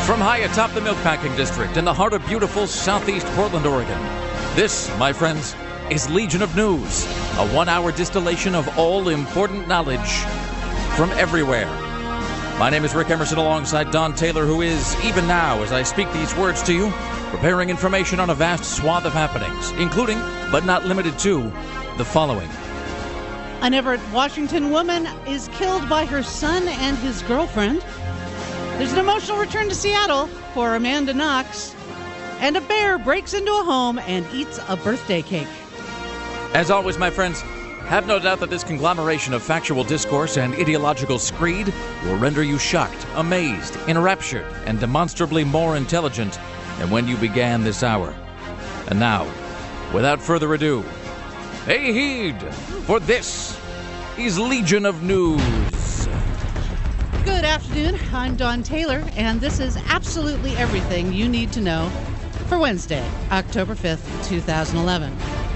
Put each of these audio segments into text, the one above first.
From high atop the Milkpacking District in the heart of beautiful southeast Portland, Oregon, this, my friends, is Legion of News, a 1-hour distillation of all important knowledge from everywhere. My name is Rick Emerson alongside Don Taylor, who is, even now as I speak these words to you, preparing information on a vast swath of happenings, including, but not limited to, the following. An Everett, Washington woman is killed by her son and his girlfriend. There's an emotional return to Seattle for Amanda Knox. And a bear breaks into a home and eats a birthday cake. As always, my friends, have no doubt that this conglomeration of factual discourse and ideological screed will render you shocked, amazed, enraptured, and demonstrably more intelligent than when you began this hour. And now, without further ado, hey heed, for this is Legion of News. Good afternoon, I'm Don Taylor, and this is absolutely everything you need to know for Wednesday, October 5th, 2011.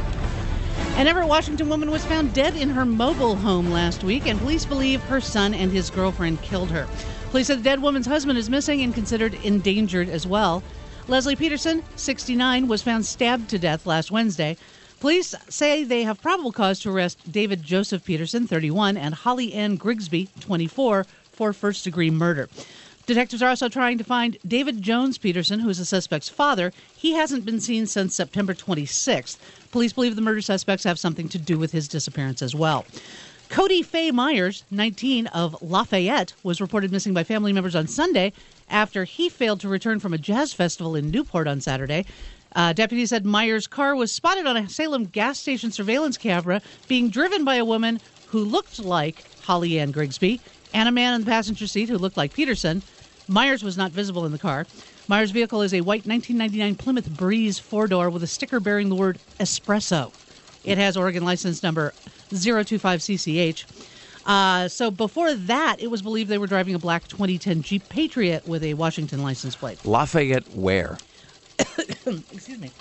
An Everett, Washington woman was found dead in her mobile home last week, and police believe her son and his girlfriend killed her. Police said the dead woman's husband is missing and considered endangered as well. Leslie Peterson, 69, was found stabbed to death last Wednesday. Police say they have probable cause to arrest David Joseph Peterson, 31, and Holly Ann Grigsby, 24, for first-degree murder. Detectives are also trying to find David Jones Peterson, who is the suspect's father. He hasn't been seen since September 26th. Police believe the murder suspects have something to do with his disappearance as well. Cody Faye Myers, 19, of Lafayette, was reported missing by family members on Sunday after he failed to return from a jazz festival in Newport on Saturday. Deputies said Myers' car was spotted on a Salem gas station surveillance camera being driven by a woman who looked like Holly Ann Grigsby and a man in the passenger seat who looked like Peterson. Myers was not visible in the car. Myers' vehicle is a white 1999 Plymouth Breeze four-door with a sticker bearing the word espresso. It has Oregon license number 025CCH. So before that, it was believed they were driving a black 2010 Jeep Patriot with a Washington license plate. Lafayette where? Excuse me.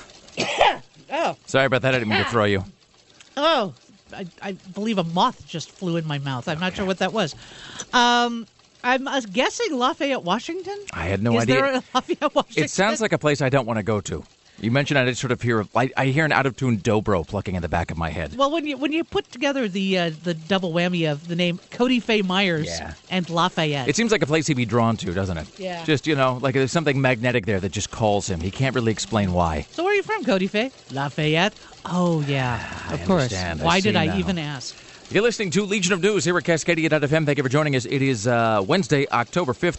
Oh. Sorry about that. I didn't mean to throw you. Oh, I believe a moth just flew in my mouth. I'm not sure what that was. I'm guessing Lafayette, Washington? I had no idea. idea. Is there a Lafayette, Washington? It sounds like a place I don't want to go to. You mentioned I sort of hear I hear an out-of-tune dobro plucking in the back of my head. Well, when you put together the double whammy of the name Cody Faye Myers and Lafayette. It seems like a place he'd be drawn to, doesn't it? Yeah. Just, like there's something magnetic there that just calls him. He can't really explain why. So where are you from, Cody Faye? Lafayette? Oh, yeah. Of course. Why did I even ask? You're listening to Legion of News here at Cascadia.fm. Thank you for joining us. It is Wednesday, October 5th,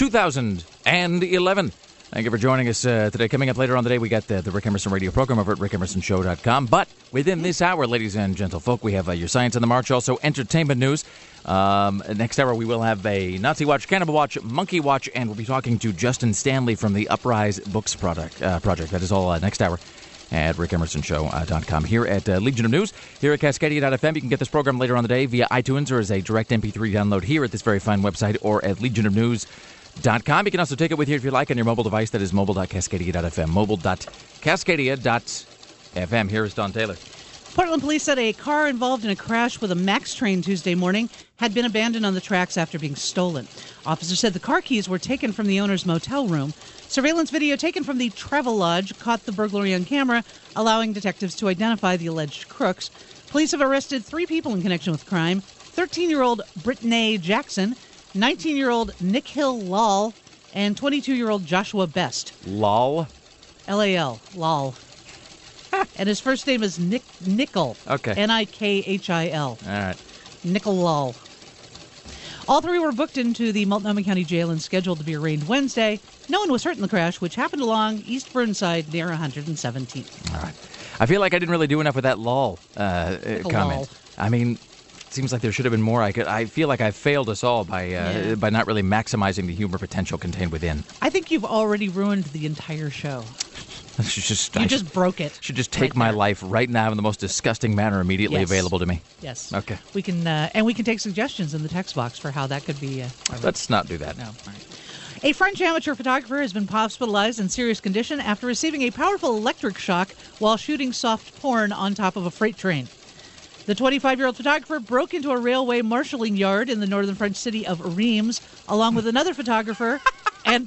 2011. Thank you for joining us today. Coming up later on today, we got the Rick Emerson radio program over at rickemersonshow.com. But within this hour, ladies and gentlefolk, we have your Science on the March, also entertainment news. Next hour, we will have a Nazi Watch, Cannibal Watch, Monkey Watch, and we'll be talking to Justin Stanley from the Uprise Books project. That is all next hour at rickemersonshow.com. Here at Legion of News, here at Cascadia.fm. You can get this program later on the day via iTunes or as a direct MP3 download here at this very fine website or at legionofnews.com. You can also take it with you if you like on your mobile device. That is mobile.cascadia.fm. Mobile.cascadia.fm. Here is Don Taylor. Portland police said a car involved in a crash with a MAX train Tuesday morning had been abandoned on the tracks after being stolen. Officers said the car keys were taken from the owner's motel room. Surveillance video taken from the Travelodge caught the burglary on camera, allowing detectives to identify the alleged crooks. Police have arrested 3 people in connection with crime: 13-year-old Brittany Jackson, 19-year-old Nick Hill Lal, and 22-year-old Joshua Best. Lal? L-A-L. Lal. And his first name is Nickel. Okay. Nikhil. All right. Nickel Lal. All 3 were booked into the Multnomah County Jail and scheduled to be arraigned Wednesday. No one was hurt in the crash, which happened along East Burnside near 117th. All right. I feel like I didn't really do enough with that lol comment. Lol. I mean, it seems like there should have been more. I feel like I failed us all by not really maximizing the humor potential contained within. I think you've already ruined the entire show. You just broke it. Should just take my life right now in the most disgusting manner immediately available to me. Yes. Okay. We can take suggestions in the text box for how that could be. Let's not do that. No. All right. A French amateur photographer has been hospitalized in serious condition after receiving a powerful electric shock while shooting soft porn on top of a freight train. The 25-year-old photographer broke into a railway marshalling yard in the northern French city of Reims, along with another photographer and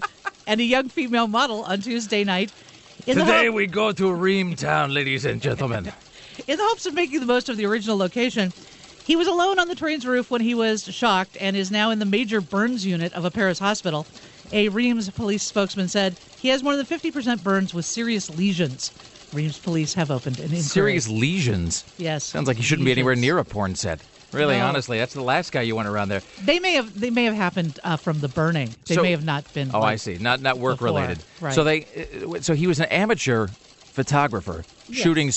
and a young female model on Tuesday night. Today we go to Reamtown, ladies and gentlemen. In the hopes of making the most of the original location, he was alone on the train's roof when he was shocked and is now in the major burns unit of a Paris hospital. A Reims police spokesman said he has more than 50% burns with serious lesions. Reims police have opened an inquiry. Serious lesions? Yes. Sounds like you shouldn't be anywhere near a porn set. Really, honestly, that's the last guy you want around there. They may have happened from the burning. They may have not been. Oh, I see. Not work before. related. Right. So he was an amateur photographer shooting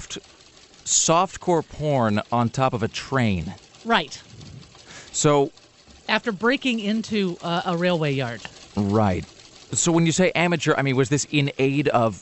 softcore porn on top of a train. Right. So after breaking into a railway yard. Right. So when you say amateur, I mean, was this in aid of?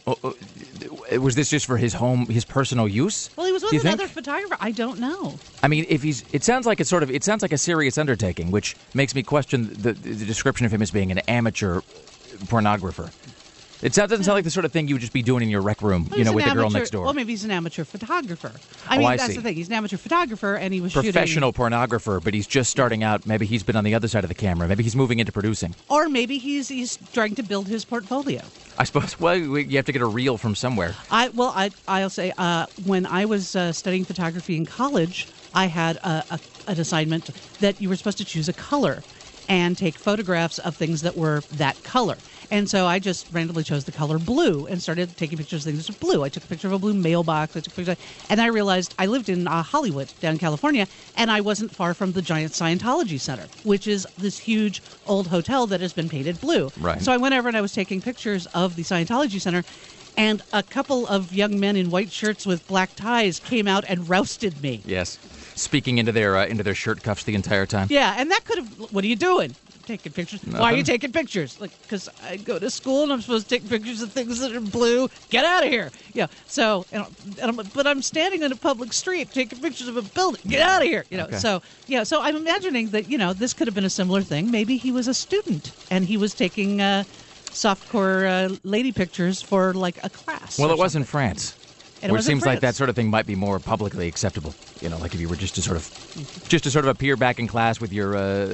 Was this just for his personal use? Well, he was with another photographer. I don't know. I mean, it sounds like it sounds like a serious undertaking, which makes me question the description of him as being an amateur pornographer. It doesn't sound like the sort of thing you would just be doing in your rec room, with the girl next door. Well, maybe he's an amateur photographer. That's the thing. He's an amateur photographer, and he was professional pornographer, but he's just starting out. Maybe he's been on the other side of the camera. Maybe he's moving into producing. Or maybe he's trying to build his portfolio. I suppose. Well, you have to get a reel from somewhere. I'll say when I was studying photography in college, I had an assignment that you were supposed to choose a color and take photographs of things that were that color. And so I just randomly chose the color blue and started taking pictures of things that were blue. I took a picture of a blue mailbox. And I realized I lived in Hollywood, down in California, and I wasn't far from the giant Scientology Center, which is this huge old hotel that has been painted blue. Right. So I went over and I was taking pictures of the Scientology Center, and a couple of young men in white shirts with black ties came out and rousted me. Yes. Speaking into their shirt cuffs the entire time. Yeah, and that could have. What are you doing? Taking pictures? Nothing. Why are you taking pictures? Because I go to school and I'm supposed to take pictures of things that are blue. Get out of here! Yeah. So, but I'm standing on a public street taking pictures of a building. Get out of here! Okay. So So I'm imagining that this could have been a similar thing. Maybe he was a student and he was taking softcore lady pictures for like a class. Well, it was in France. And where it seems like that sort of thing might be more publicly acceptable. Like if you were just to sort of appear back in class with your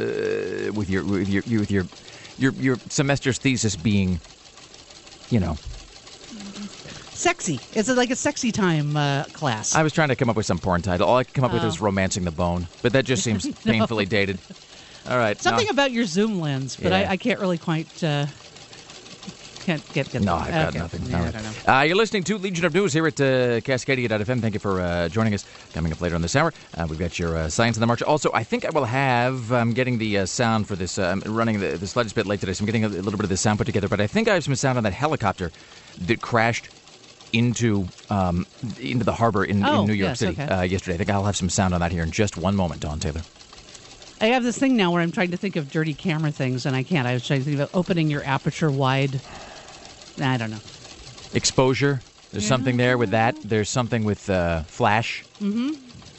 semester's thesis being, sexy. It's like a sexy time class. I was trying to come up with some porn title. All I could come up with was Romancing the Bone, but that just seems painfully dated. All right. Something about your zoom lens, but I can't really quite. Can't get No, I've got nothing. Yeah, right. I don't know. You're listening to Legion of News here at Cascadia.fm. Thank you for joining us. Coming up later in this hour, we've got your Science in the March. Also, I think I will have, I'm getting the sound for this. I'm running the slightest bit late today, so I'm getting a little bit of the sound put together. But I think I have some sound on that helicopter that crashed into the harbor in New York City yesterday. I think I'll have some sound on that here in just one moment, Dawn Taylor. I have this thing now where I'm trying to think of dirty camera things, and I can't. I was trying to think of opening your aperture wide. I don't know. Exposure. There's something there with that. There's something with flash. Mm-hmm.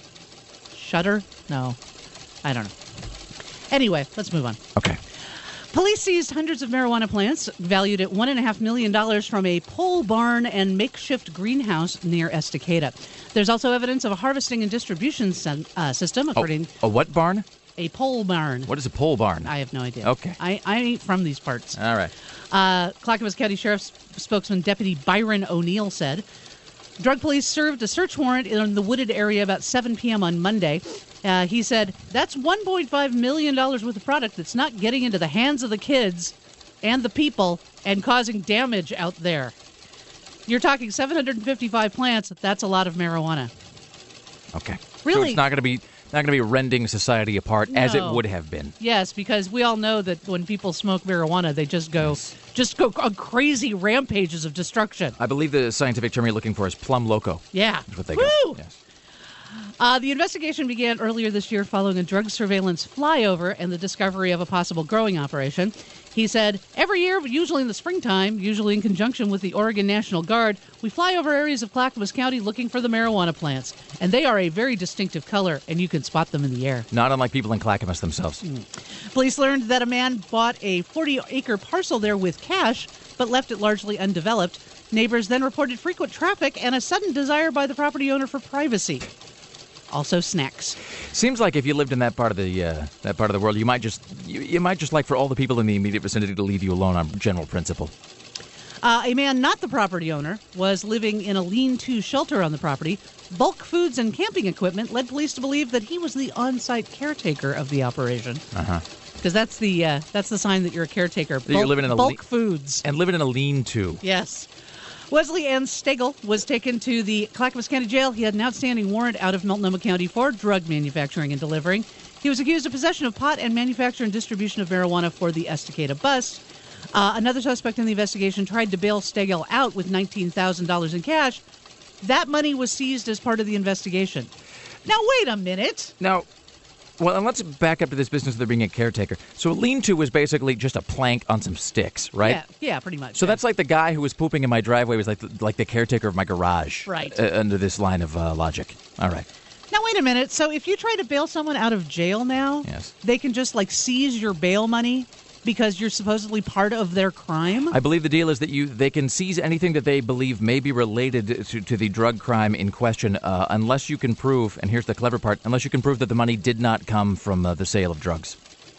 Shutter? No. I don't know. Anyway, let's move on. Okay. Police seized hundreds of marijuana plants valued at $1.5 million from a pole barn and makeshift greenhouse near Estacada. There's also evidence of a harvesting and distribution system, according... A what barn? A pole barn. What is a pole barn? I have no idea. Okay. I ain't from these parts. All right. Clackamas County Sheriff's spokesman, Deputy Byron O'Neill, said drug police served a search warrant in the wooded area about 7 p.m. on Monday. He said, that's $1.5 million worth of product that's not getting into the hands of the kids and the people and causing damage out there. You're talking 755 plants. That's a lot of marijuana. Okay. Really? So it's not going to be rending society apart as it would have been. Yes, because we all know that when people smoke marijuana, they just go on crazy rampages of destruction. I believe the scientific term you're looking for is plum loco. Yeah. That's what they Woo! go. Yes. The investigation began earlier this year following a drug surveillance flyover and the discovery of a possible growing operation. He said, every year, usually in the springtime, usually in conjunction with the Oregon National Guard, we fly over areas of Clackamas County looking for the marijuana plants. And they are a very distinctive color, and you can spot them in the air. Not unlike people in Clackamas themselves. Police learned that a man bought a 40-acre parcel there with cash, but left it largely undeveloped. Neighbors then reported frequent traffic and a sudden desire by the property owner for privacy. also snacks. Seems like if you lived in that part of the world, you might just like for all the people in the immediate vicinity to leave you alone on general principle. A man, not the property owner, was living in a lean-to shelter on the property. Bulk foods and camping equipment led police to believe that he was the on-site caretaker of the operation. Because that's the sign that you're a caretaker. You're living in bulk foods and living in a lean-to. Yes. Wesley Ann Stegel was taken to the Clackamas County Jail. He had an outstanding warrant out of Multnomah County for drug manufacturing and delivering. He was accused of possession of pot and manufacture and distribution of marijuana for the Estacada bust. Another suspect in the investigation tried to bail Stegel out with $19,000 in cash. That money was seized as part of the investigation. Now, wait a minute. Now, and let's back up to this business of there being a caretaker. So a lean-to was basically just a plank on some sticks, right? Yeah, pretty much. So that's like the guy who was pooping in my driveway was like the caretaker of my garage. Right. Under this line of logic. All right. Now, wait a minute. So if you try to bail someone out of jail now, yes, they can just seize your bail money because you're supposedly part of their crime? I believe the deal is that they can seize anything that they believe may be related to the drug crime in question, unless you can prove, and here's the clever part, unless you can prove that the money did not come from the sale of drugs.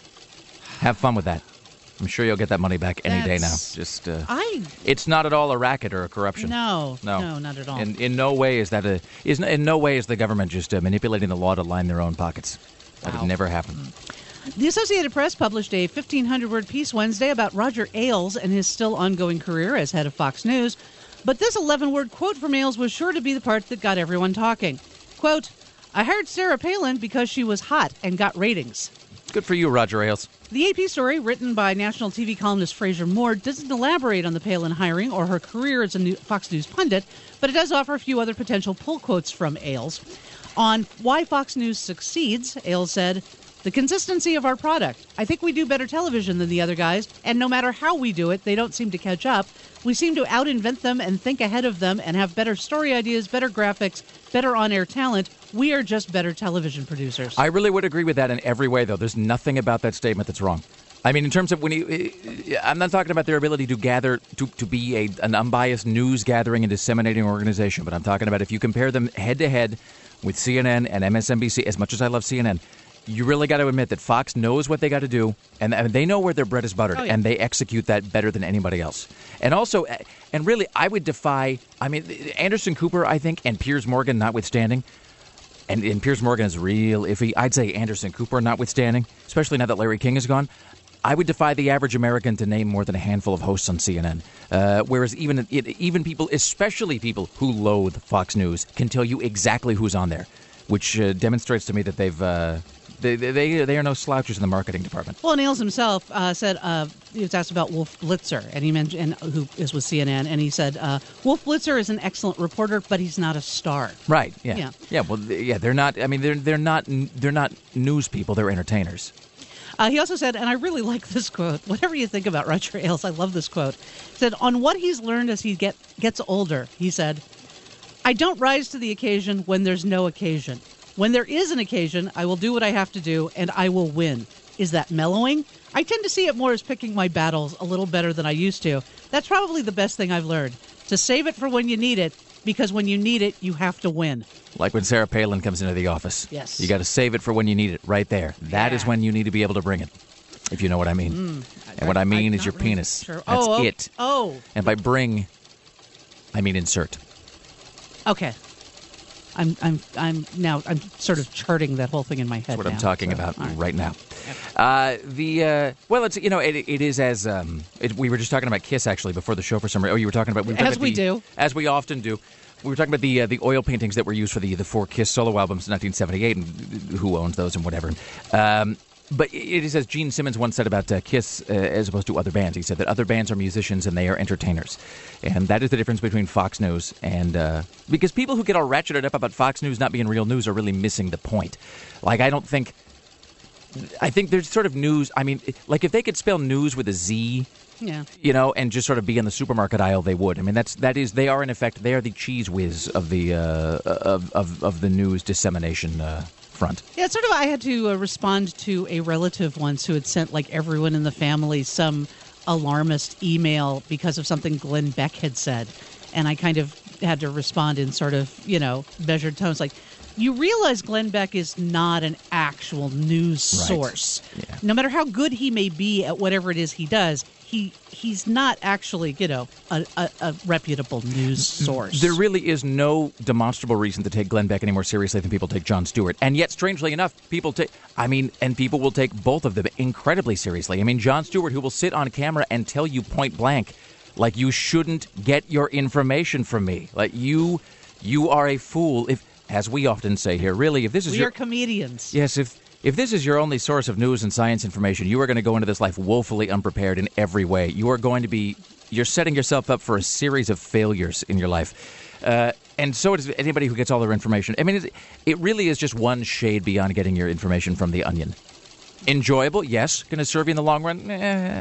Have fun with that. I'm sure you'll get that money back any day now. Just it's not at all a racket or a corruption. No, not at all. In no way is that in no way is the government just manipulating the law to line their own pockets. That would never happen. The Associated Press published a 1,500-word piece Wednesday about Roger Ailes and his still ongoing career as head of Fox News. But this 11-word quote from Ailes was sure to be the part that got everyone talking. Quote, "I hired Sarah Palin because she was hot and got ratings." Good for you, Roger Ailes. The AP story, written by national TV columnist Fraser Moore, doesn't elaborate on the Palin hiring or her career as a Fox News pundit, but it does offer a few other potential pull quotes from Ailes. On why Fox News succeeds, Ailes said, "The consistency of our product. I think we do better television than the other guys, and no matter how we do it, they don't seem to catch up. We seem to out-invent them and think ahead of them and have better story ideas, better graphics, better on-air talent. We are just better television producers." I really would agree with that in every way, though. There's nothing about that statement that's wrong. I mean, in terms of I'm not talking about their ability to gather, to be an unbiased news gathering and disseminating organization, but I'm talking about if you compare them head-to-head with CNN and MSNBC, as much as I love CNN, you really got to admit that Fox knows what they got to do, and they know where their bread is buttered, and they execute that better than anybody else. And also, and really, I would defy, Anderson Cooper, I think, and Piers Morgan notwithstanding, and Piers Morgan is real iffy. I'd say Anderson Cooper notwithstanding, especially now that Larry King is gone, I would defy the average American to name more than a handful of hosts on CNN. Whereas even people, especially people who loathe Fox News, can tell you exactly who's on there, which demonstrates to me that they are no slouches in the marketing department. Well, Ailes himself said he was asked about Wolf Blitzer, and he mentioned who is with CNN, and he said Wolf Blitzer is an excellent reporter, but he's not a star. Right? Yeah. Well, yeah. They're not. I mean, they're not news people. They're entertainers. He also said, and I really like this quote, whatever you think about Roger Ailes, I love this quote. He said, on what he's learned as he gets older, he said, "I don't rise to the occasion when there's no occasion. When there is an occasion, I will do what I have to do, and I will win. Is that mellowing? I tend to see it more as picking my battles a little better than I used to. That's probably the best thing I've learned. To save it for when you need it, because when you need it, you have to win." Like when Sarah Palin comes into the office. Yes. You got to save it for when you need it, right there. That is when you need to be able to bring it, if you know what I mean. And what I mean is your really penis. sure. That's Oh, it. Oh. And by bring, I mean insert. Okay. I'm sort of charting that whole thing in my head. That's what I'm talking about right now. Okay. It is as we were just talking about Kiss actually before the show for some reason. Oh, you were talking about as we often do. We were talking about the oil paintings that were used for the 4 Kiss solo albums in 1978 and who owns those and whatever. But it is as Gene Simmons once said about Kiss as opposed to other bands. He said that other bands are musicians and they are entertainers. And that is the difference between Fox News and... because people who get all ratcheted up about Fox News not being real news are really missing the point. Like, I think there's sort of news... I mean, like if they could spell news with a Z... Yeah. You know, and just sort of be in the supermarket aisle, they would. I mean, they are in effect, they are the cheese whiz of the of the news dissemination front. Yeah, it's sort of. I had to respond to a relative once who had sent everyone in the family some alarmist email because of something Glenn Beck had said, and I kind of had to respond in sort of measured tones, like, you realize Glenn Beck is not an actual news source. Yeah. No matter how good he may be at whatever it is he does, he's not actually, a reputable news source. There really is no demonstrable reason to take Glenn Beck any more seriously than people take Jon Stewart. And yet, strangely enough, people will take both of them incredibly seriously. I mean, Jon Stewart, who will sit on camera and tell you point blank, like, you shouldn't get your information from me. Like, you are a fool. If, as we often say here, really, if this is we are comedians. Yes, if this is your only source of news and science information, you are going to go into this life woefully unprepared in every way. You're setting yourself up for a series of failures in your life. And so does anybody who gets all their information. I mean, it really is just one shade beyond getting your information from The Onion. Enjoyable, yes. Going to serve you in the long run?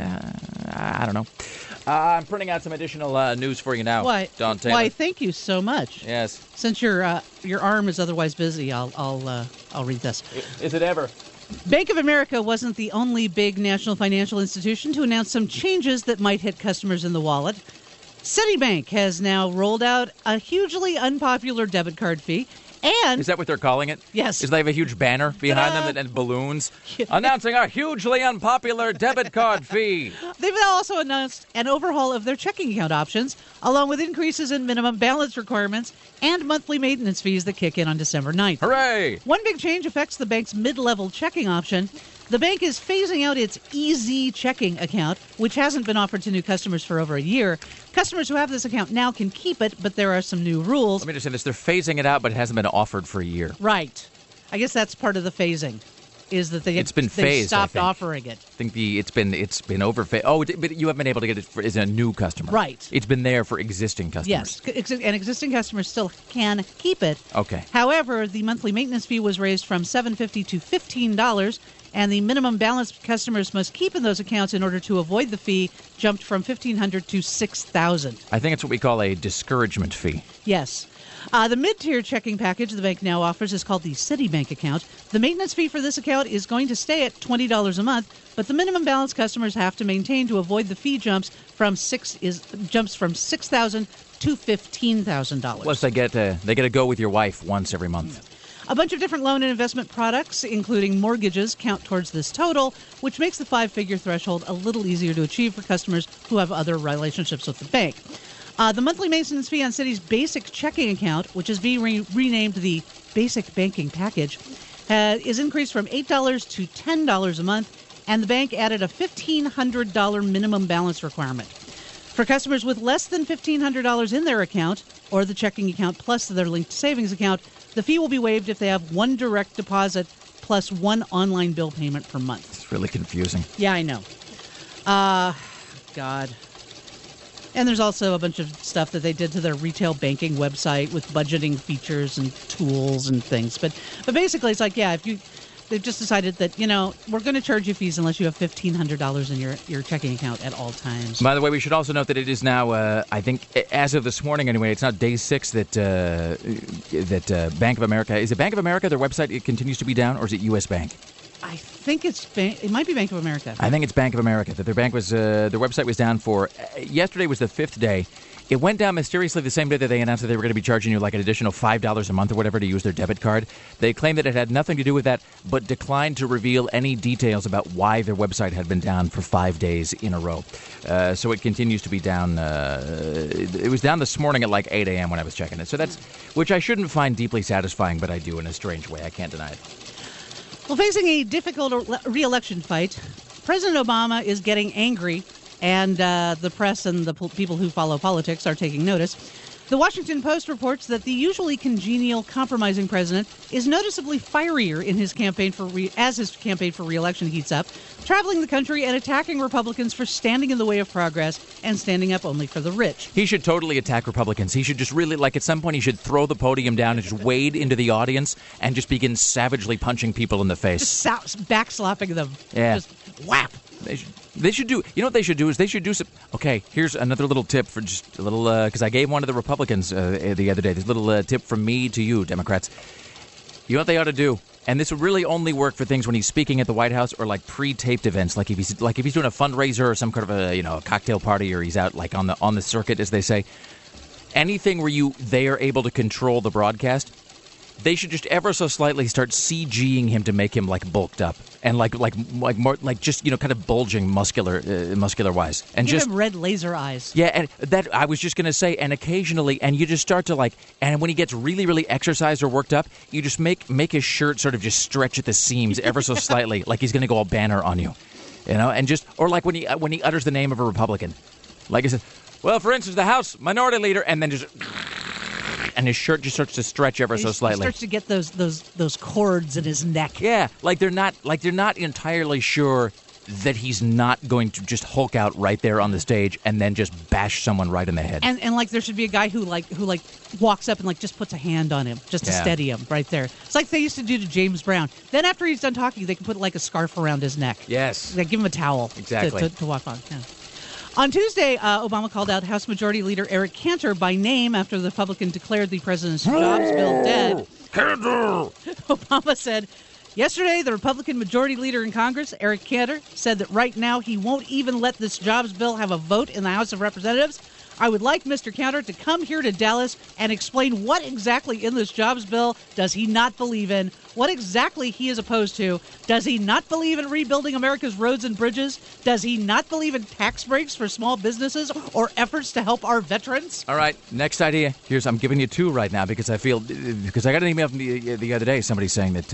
I don't know. I'm printing out some additional news for you now, Don Taylor. Why, thank you so much. Yes. Since your arm is otherwise busy, I'll read this. Is it ever? Bank of America wasn't the only big national financial institution to announce some changes that might hit customers in the wallet. Citibank has now rolled out a hugely unpopular debit card fee. And is that what they're calling it? Yes. Is they have a huge banner behind them and balloons announcing a hugely unpopular debit card fee? They've also announced an overhaul of their checking account options, along with increases in minimum balance requirements and monthly maintenance fees that kick in on December 9th. Hooray! One big change affects the bank's mid-level checking option. The bank is phasing out its EZ checking account, which hasn't been offered to new customers for over a year. Customers who have this account now can keep it, but there are some new rules. Let me just say this. They're phasing it out, but it hasn't been offered for a year. Right. I guess that's part of the phasing, is that they stopped offering it. I think it's been overphased. Oh, but you haven't been able to get it as a new customer. Right. It's been there for existing customers. Yes, and existing customers still can keep it. Okay. However, the monthly maintenance fee was raised from $7.50 to $15, and the minimum balance customers must keep in those accounts in order to avoid the fee jumped from $1,500 to $6,000. I think it's what we call a discouragement fee. Yes. The mid-tier checking package the bank now offers is called the Citibank account. The maintenance fee for this account is going to stay at $20 a month, but the minimum balance customers have to maintain to avoid the fee jumps from $6,000 to $15,000. Plus, they get to go with your wife once every month. A bunch of different loan and investment products, including mortgages, count towards this total, which makes the five-figure threshold a little easier to achieve for customers who have other relationships with the bank. The monthly maintenance fee on Citi's basic checking account, which is being renamed the Basic Banking Package, is increased from $8 to $10 a month, and the bank added a $1,500 minimum balance requirement. For customers with less than $1,500 in their account, or the checking account plus their linked savings account, the fee will be waived if they have one direct deposit plus one online bill payment per month. It's really confusing. Yeah, I know. God. And there's also a bunch of stuff that they did to their retail banking website with budgeting features and tools and things. But basically, it's like, they've just decided that, we're going to charge you fees unless you have $1,500 in your checking account at all times. By the way, we should also note that it is now, I think, as of this morning anyway, it's now day 6 that Bank of America, is it Bank of America, their website, it continues to be down, or is it U.S. Bank? I think it might be Bank of America. I think it's Bank of America, that their website was down for, yesterday was the 5th day. It went down mysteriously the same day that they announced that they were going to be charging you like an additional $5 a month or whatever to use their debit card. They claimed that it had nothing to do with that, but declined to reveal any details about why their website had been down for 5 days in a row. So it continues to be down. It was down this morning at like 8 a.m. when I was checking it. So which I shouldn't find deeply satisfying, but I do in a strange way. I can't deny it. Well, facing a difficult re-election fight, President Obama is getting angry, and the press and the people who follow politics are taking notice. The Washington Post reports that the usually congenial, compromising president is noticeably fierier in his campaign as his campaign for re-election heats up, traveling the country and attacking Republicans for standing in the way of progress and standing up only for the rich. He should totally attack Republicans. He should just really, at some point, he should throw the podium down and just wade into the audience and just begin savagely punching people in the face. Just backslapping them. Yeah. Just whap. They should do, you know what they should do is they should do some, okay, here's another little tip for just a little, because I gave one to the Republicans the other day, this little tip from me to you, Democrats. You know what they ought to do? And this would really only work for things when he's speaking at the White House or like pre-taped events, like if he's doing a fundraiser or some kind of a cocktail party, or he's out like on the circuit, as they say. Anything where they are able to control the broadcast. they should just ever so slightly start CGing him to make him like bulked up and like more like just kind of bulging muscular wise, and Give just him red laser eyes. yeah. And that I was just gonna say, and occasionally, and you just start to and when he gets really exercised or worked up, you just make his shirt sort of just stretch at the seams ever so slightly, like he's gonna go all banner on you, and just or like when he utters the name of a Republican, like I said, well, for instance, the House Minority Leader, and then just. And his shirt just starts to stretch ever so slightly. He starts to get those cords in his neck. Yeah, like they're not entirely sure that he's not going to just Hulk out right there on the stage and then just bash someone right in the head. And like there should be a guy who walks up and like just puts a hand on him just to steady him right there. It's like they used to do to James Brown. Then after he's done talking, they can put like a scarf around his neck. Yes. They give him a towel. Exactly. To walk on. Yeah. On Tuesday, Obama called out House Majority Leader Eric Cantor by name after the Republican declared the president's jobs bill dead. Cantor! Obama said, yesterday, the Republican Majority Leader in Congress, Eric Cantor, said that right now he won't even let this jobs bill have a vote in the House of Representatives. I would like Mr. Cantor to come here to Dallas and explain what exactly in this jobs bill does he not believe in, what exactly he is opposed to. Does he not believe in rebuilding America's roads and bridges? Does he not believe in tax breaks for small businesses or efforts to help our veterans? All right, next idea. I'm giving you two right now because I got an email from the other day, somebody saying that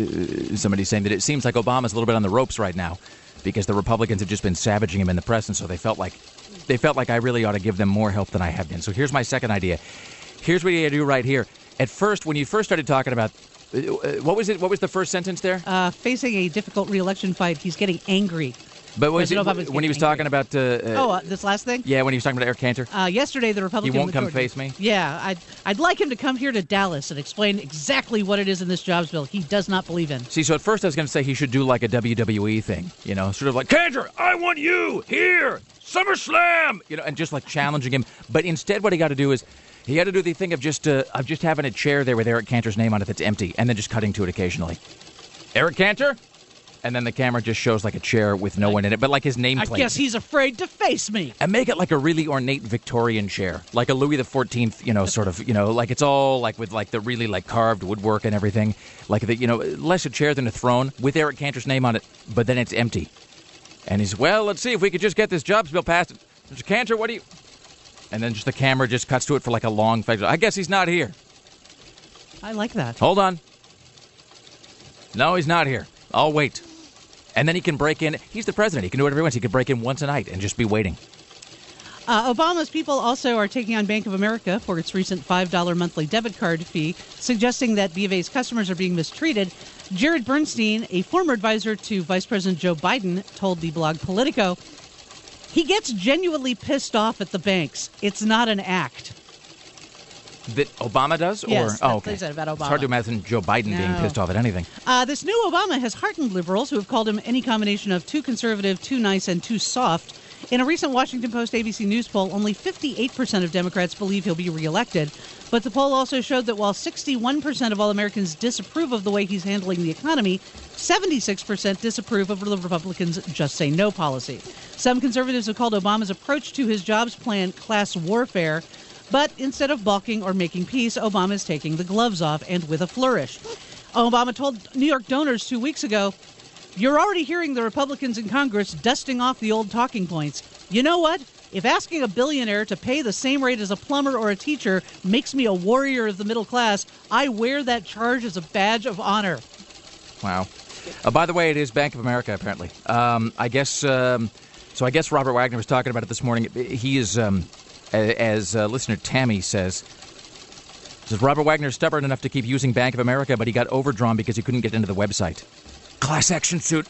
it seems like Obama's a little bit on the ropes right now because the Republicans have just been savaging him in the press, and so they felt like I really ought to give them more help than I have been. So here's my second idea. Here's what you do right here. At first, when you first started talking about what was it? What was the first sentence there? Facing a difficult re-election fight, he's getting angry. But when he was talking about this last thing? Yeah, when he was talking about Eric Cantor. Yesterday, the Republican He won't come face me? Yeah, I'd like him to come here to Dallas and explain exactly what it is in this jobs bill he does not believe in. See, so at first I was going to say he should do like a WWE thing, sort of like, Cantor, I want you here, SummerSlam, and just like challenging him. But instead what he got to do is he had to do the thing of just having a chair there with Eric Cantor's name on it that's empty, and then just cutting to it occasionally. Eric Cantor? And then the camera just shows like a chair with no one in it, but like his nameplate. I guess he's afraid to face me. And make it like a really ornate Victorian chair, like a Louis XIV, sort of, like it's all like with like the really like carved woodwork and everything, like the, less a chair than a throne with Eric Cantor's name on it, but then it's empty. And he's, well, let's see if we could just get this jobs bill passed. Mr. Cantor, what do you? And then just the camera just cuts to it for like a long face. I guess he's not here. I like that. Hold on. No, he's not here. I'll wait. And then he can break in. He's the president. He can do whatever he wants. He can break in once a night and just be waiting. Obama's people also are taking on Bank of America for its recent $5 monthly debit card fee, suggesting that B of A's customers are being mistreated. Jared Bernstein, a former advisor to Vice President Joe Biden, told the blog Politico, he gets genuinely pissed off at the banks. It's not an act. That Obama does? Yes, okay. They said about Obama. It's hard to imagine Joe Biden being pissed off at anything. This new Obama has heartened liberals who have called him any combination of too conservative, too nice, and too soft. In a recent Washington Post ABC News poll, only 58% of Democrats believe he'll be reelected. But the poll also showed that while 61% of all Americans disapprove of the way he's handling the economy, 76% disapprove of the Republicans' Just Say No policy. Some conservatives have called Obama's approach to his jobs plan class warfare. But instead of balking or making peace, Obama is taking the gloves off and with a flourish. Obama told New York donors 2 weeks ago, you're already hearing the Republicans in Congress dusting off the old talking points. You know what? If asking a billionaire to pay the same rate as a plumber or a teacher makes me a warrior of the middle class, I wear that charge as a badge of honor. Wow. By the way, it is Bank of America, apparently. I guess Robert Wagner was talking about it this morning. He is... As listener Tammy says, Robert Wagner is stubborn enough to keep using Bank of America, but he got overdrawn because he couldn't get into the website. Class action suit.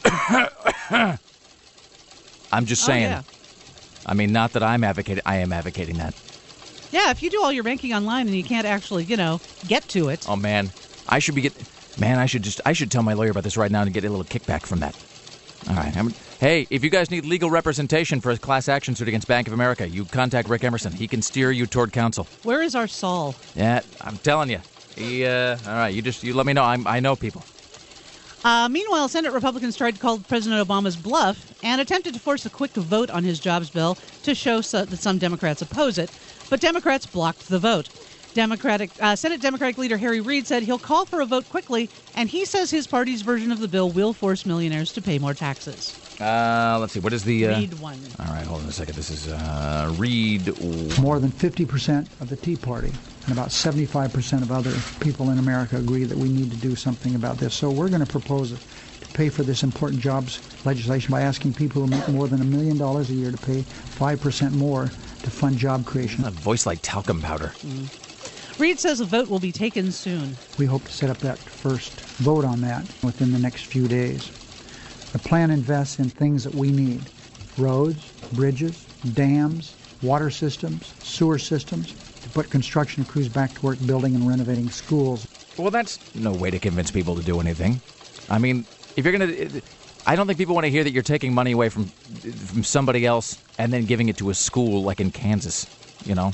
I'm just saying. Yeah. I mean, not that I'm advocating. I am advocating that. Yeah, if you do all your banking online and you can't actually, get to it. Oh man, I should tell my lawyer about this right now and get a little kickback from that. All right. Hey, if you guys need legal representation for a class action suit against Bank of America, you contact Rick Emerson. He can steer you toward counsel. Where is our Saul? Yeah, I'm telling you. All right, you let me know. I know people. Meanwhile, Senate Republicans tried to call President Obama's bluff and attempted to force a quick vote on his jobs bill to show that some Democrats oppose it, but Democrats blocked the vote. Senate Democratic leader Harry Reid said he'll call for a vote quickly, and he says his party's version of the bill will force millionaires to pay more taxes. Let's see. What is the... Reid one. All right, hold on a second. This is Reid. More than 50% of the Tea Party and about 75% of other people in America agree that we need to do something about this. So we're going to propose to pay for this important jobs legislation by asking people who make more than $1 million a year to pay 5% more to fund job creation. A voice like talcum powder. Reid says a vote will be taken soon. We hope to set up that first vote on that within the next few days. The plan invests in things that we need: roads, bridges, dams, water systems, sewer systems, to put construction crews back to work building and renovating schools. Well, that's no way to convince people to do anything. I mean, if you're going to... I don't think people want to hear that you're taking money away from somebody else and then giving it to a school like in Kansas. You know,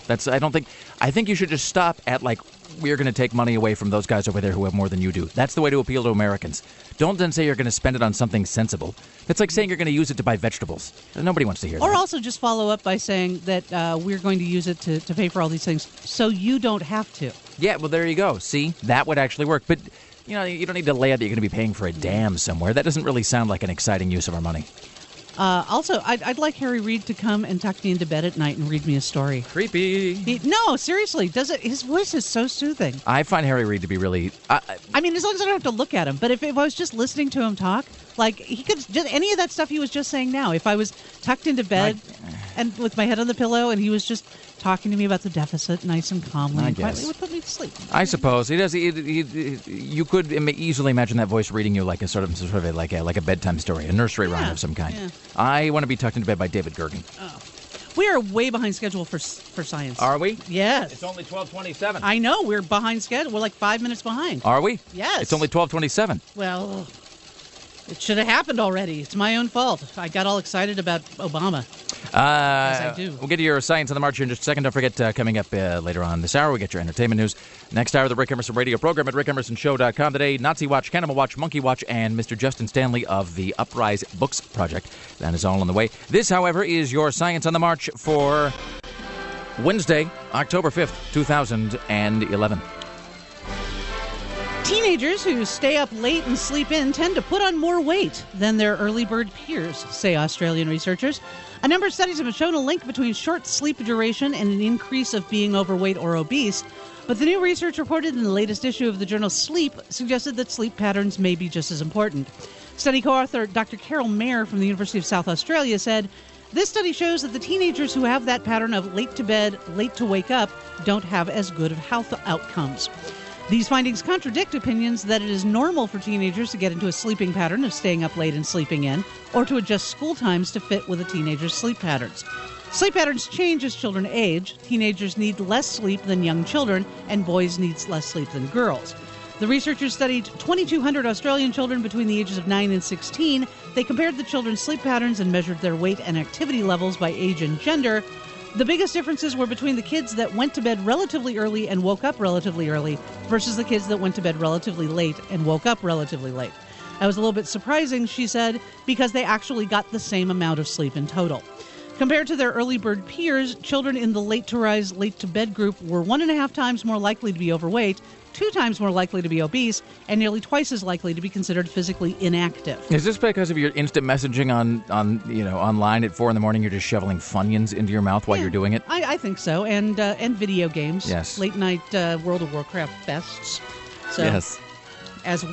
I think you should just stop at, like, we're going to take money away from those guys over there who have more than you do. That's the way to appeal to Americans. Don't then say you're going to spend it on something sensible. It's like saying you're going to use it to buy vegetables. Nobody wants to hear that. Or also just follow up by saying that we're going to use it to pay for all these things so you don't have to. Yeah, well, there you go. See, that would actually work. But, you know, you don't need to lay out that you're going to be paying for a dam somewhere. That doesn't really sound like an exciting use of our money. Also, I'd like Harry Reid to come and tuck me into bed at night and read me a story. Creepy. No, seriously, his voice is so soothing. I find Harry Reid to be really... I mean, as long as I don't have to look at him. But if I was just listening to him talk, like, he could just... Any of that stuff he was just saying now, if I was tucked into bed and with my head on the pillow and he was just talking to me about the deficit nice and calmly and quietly, it would put me to sleep. I suppose. He does. You could easily imagine that voice reading you like a sort of like a bedtime story, a nursery rhyme of some kind. Yeah. I want to be tucked into bed by David Gergen. Oh. We are way behind schedule for science. Are we? Yes. It's only 12:27. I know. We're behind schedule. We're like 5 minutes behind. Are we? Yes. It's only 12:27. Well, it should have happened already. It's my own fault. I got all excited about Obama. As I do. We'll get to your Science on the March here in just a second. Don't forget, coming up later on this hour, we get your entertainment news. Next hour, the Rick Emerson radio program at rickemersonshow.com. Today, Nazi Watch, Cannibal Watch, Monkey Watch, and Mr. Justin Stanley of the Uprise Books Project. That is all on the way. This, however, is your Science on the March for Wednesday, October 5th, 2011. Teenagers who stay up late and sleep in tend to put on more weight than their early bird peers, say Australian researchers. A number of studies have shown a link between short sleep duration and an increase of being overweight or obese. But the new research reported in the latest issue of the journal Sleep suggested that sleep patterns may be just as important. Study co-author Dr. Carol Mayer from the University of South Australia said, "This study shows that the teenagers who have that pattern of late to bed, late to wake up don't have as good of health outcomes." These findings contradict opinions that it is normal for teenagers to get into a sleeping pattern of staying up late and sleeping in, or to adjust school times to fit with a teenager's sleep patterns. Sleep patterns change as children age. Teenagers need less sleep than young children, and boys need less sleep than girls. The researchers studied 2,200 Australian children between the ages of 9 and 16. They compared the children's sleep patterns and measured their weight and activity levels by age and gender. The biggest differences were between the kids that went to bed relatively early and woke up relatively early versus the kids that went to bed relatively late and woke up relatively late. That was a little bit surprising, she said, because they actually got the same amount of sleep in total. Compared to their early bird peers, children in the late to rise, late to bed group were 1.5 times more likely to be overweight, 2 times more likely to be obese, and nearly twice as likely to be considered physically inactive. Is this because of your instant messaging on online at 4 a.m? You're just shoveling Funyuns into your mouth while you're doing it? I think so, and video games. Yes. Late night World of Warcraft fests. So, yes. As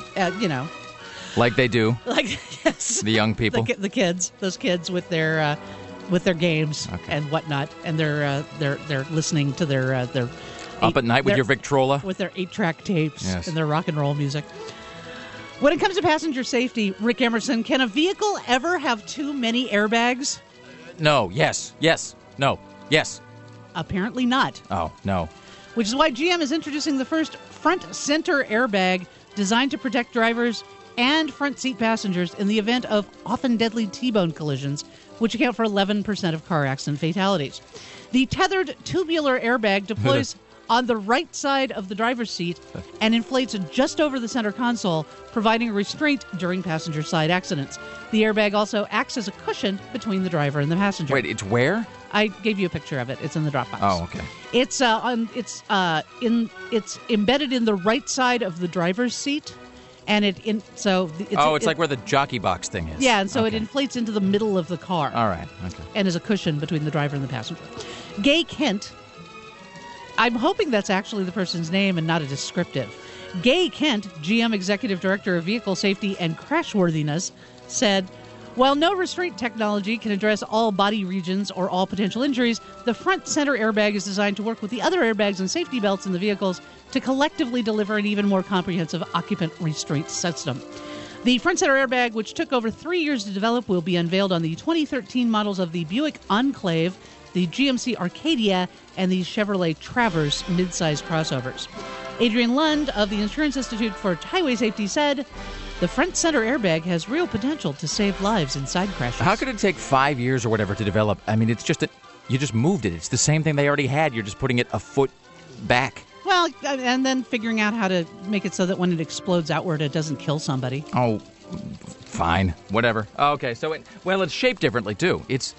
like they do. Like yes. The young people. The kids. Those kids with their games and whatnot, and they're listening to their up at night with your Victrola? With their 8-track tapes and their rock and roll music. When it comes to passenger safety, Rick Emerson, can a vehicle ever have too many airbags? No. Yes. No. Yes. Apparently not. Oh, no. Which is why GM is introducing the first front center airbag designed to protect drivers and front seat passengers in the event of often deadly T-bone collisions, which account for 11% of car accident fatalities. The tethered tubular airbag deploys on the right side of the driver's seat and inflates just over the center console, providing a restraint during passenger side accidents. The airbag also acts as a cushion between the driver and the passenger. Wait, it's where? I gave you a picture of it. It's in the Dropbox. Oh, okay. It's embedded in the right side of the driver's seat, and it's like where the jockey box thing is. Yeah, and so it inflates into the middle of the car. All right. Okay. And is a cushion between the driver and the passenger. Gay Kent. I'm hoping that's actually the person's name and not a descriptive. Gay Kent, GM Executive Director of Vehicle Safety and Crashworthiness, said, while no restraint technology can address all body regions or all potential injuries, the front center airbag is designed to work with the other airbags and safety belts in the vehicles to collectively deliver an even more comprehensive occupant restraint system. The front center airbag, which took over 3 years to develop, will be unveiled on the 2013 models of the Buick Enclave, the GMC Arcadia, and the Chevrolet Traverse midsize crossovers. Adrian Lund of the Insurance Institute for Highway Safety said, the front center airbag has real potential to save lives in side crashes. How could it take 5 years or whatever to develop? I mean, it's just that you just moved it. It's the same thing they already had. You're just putting it a foot back. Well, and then figuring out how to make it so that when it explodes outward, it doesn't kill somebody. Oh, fine. Whatever. Okay, so it's shaped differently, too. It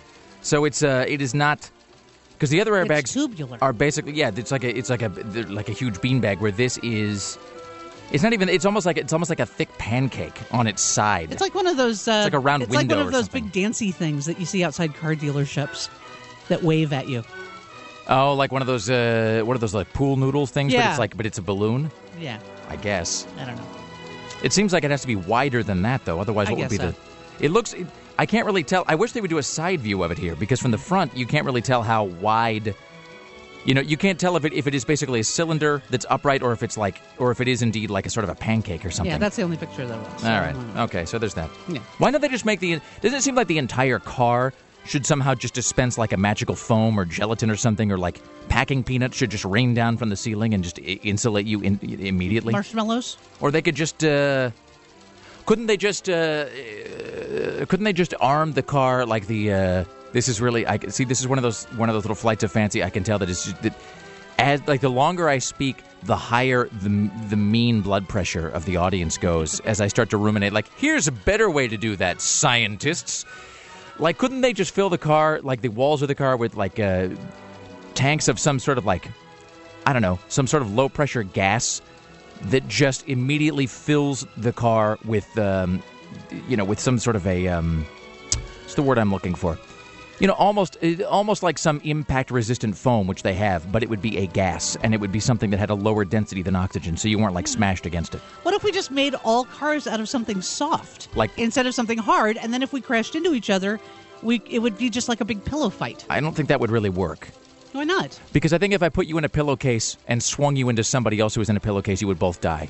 is not... Because the other airbags tubular. Are basically, it's like a huge beanbag, where this is... It's not even. It's almost like a thick pancake on its side. It's like one of those. It's like a round window. It's like one of those something. big dancy things that you see outside car dealerships that wave at you. Oh, like one of those like pool noodles things. Yeah. But it's a balloon. Yeah. I guess. I don't know. It seems like it has to be wider than that, though. Otherwise, what would be the? It looks. I can't really tell. I wish they would do a side view of it here, because from the front you can't really tell how wide. You can't tell if it is basically a cylinder that's upright, or if it is indeed like a sort of a pancake or something. Yeah, that's the only picture there was. All right. Okay, so there's that. Yeah. Why don't they just make doesn't it seem like the entire car should somehow just dispense like a magical foam or gelatin or something, or like packing peanuts should just rain down from the ceiling and just insulate you immediately? Marshmallows? Or they could just... Couldn't they just arm the car like the... This is really... this is one of those little flights of fancy. I can tell that it's just... As like the longer I speak, the higher the mean blood pressure of the audience goes as I start to ruminate. Like, here's a better way to do that, scientists. Like, couldn't they just fill the car, like the walls of the car, with like tanks of some sort of like, I don't know, some sort of low pressure gas that just immediately fills the car with, with some sort of a, what's the word I'm looking for? Almost like some impact-resistant foam, which they have, but it would be a gas, and it would be something that had a lower density than oxygen, so you weren't, like, smashed against it. What if we just made all cars out of something soft, like instead of something hard, and then if we crashed into each other, it would be just like a big pillow fight? I don't think that would really work. Why not? Because I think if I put you in a pillowcase and swung you into somebody else who was in a pillowcase, you would both die.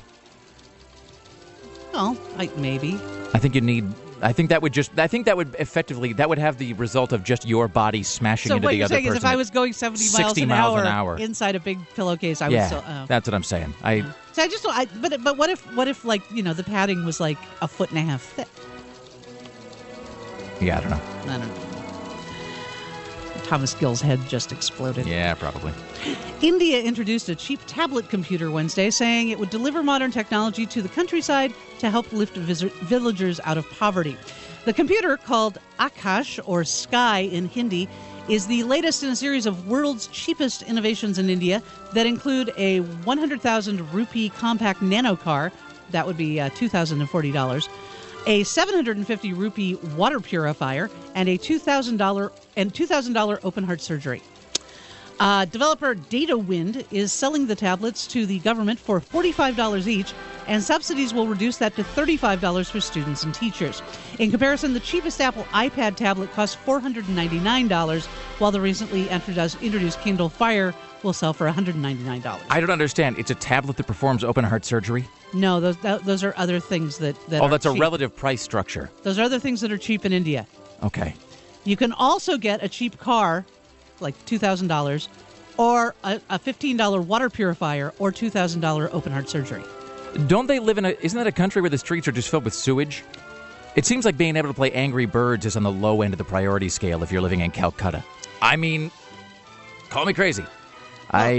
Well, maybe. I think that would effectively have the result of just your body smashing into the other person. So what you're saying is if I was going 70 miles an hour inside a big pillowcase, I would still... that's what I'm saying. So I just don't... But what if like, the padding was like a foot and a half thick? Yeah, I don't know. I don't know. Thomas Gill's head just exploded. Yeah, probably. India introduced a cheap tablet computer Wednesday, saying it would deliver modern technology to the countryside to help lift villagers out of poverty. The computer, called Akash, or Sky in Hindi, is the latest in a series of world's cheapest innovations in India that include a 100,000 rupee compact nano car, that would be $2,040, a 750 rupee water purifier, and a $2,000 open heart surgery. Developer DataWind is selling the tablets to the government for $45 each, and subsidies will reduce that to $35 for students and teachers. In comparison, the cheapest Apple iPad tablet costs $499, while the recently introduced Kindle Fire will sell for $199. I don't understand. It's a tablet that performs open heart surgery? No, those are other things that are that's cheap. A relative price structure. Those are other things that are cheap in India. Okay. You can also get a cheap car, like $2,000, or a $15 water purifier, or $2,000 open heart surgery. Don't they live isn't that a country where the streets are just filled with sewage? It seems like being able to play Angry Birds is on the low end of the priority scale if you're living in Calcutta. I mean, call me crazy.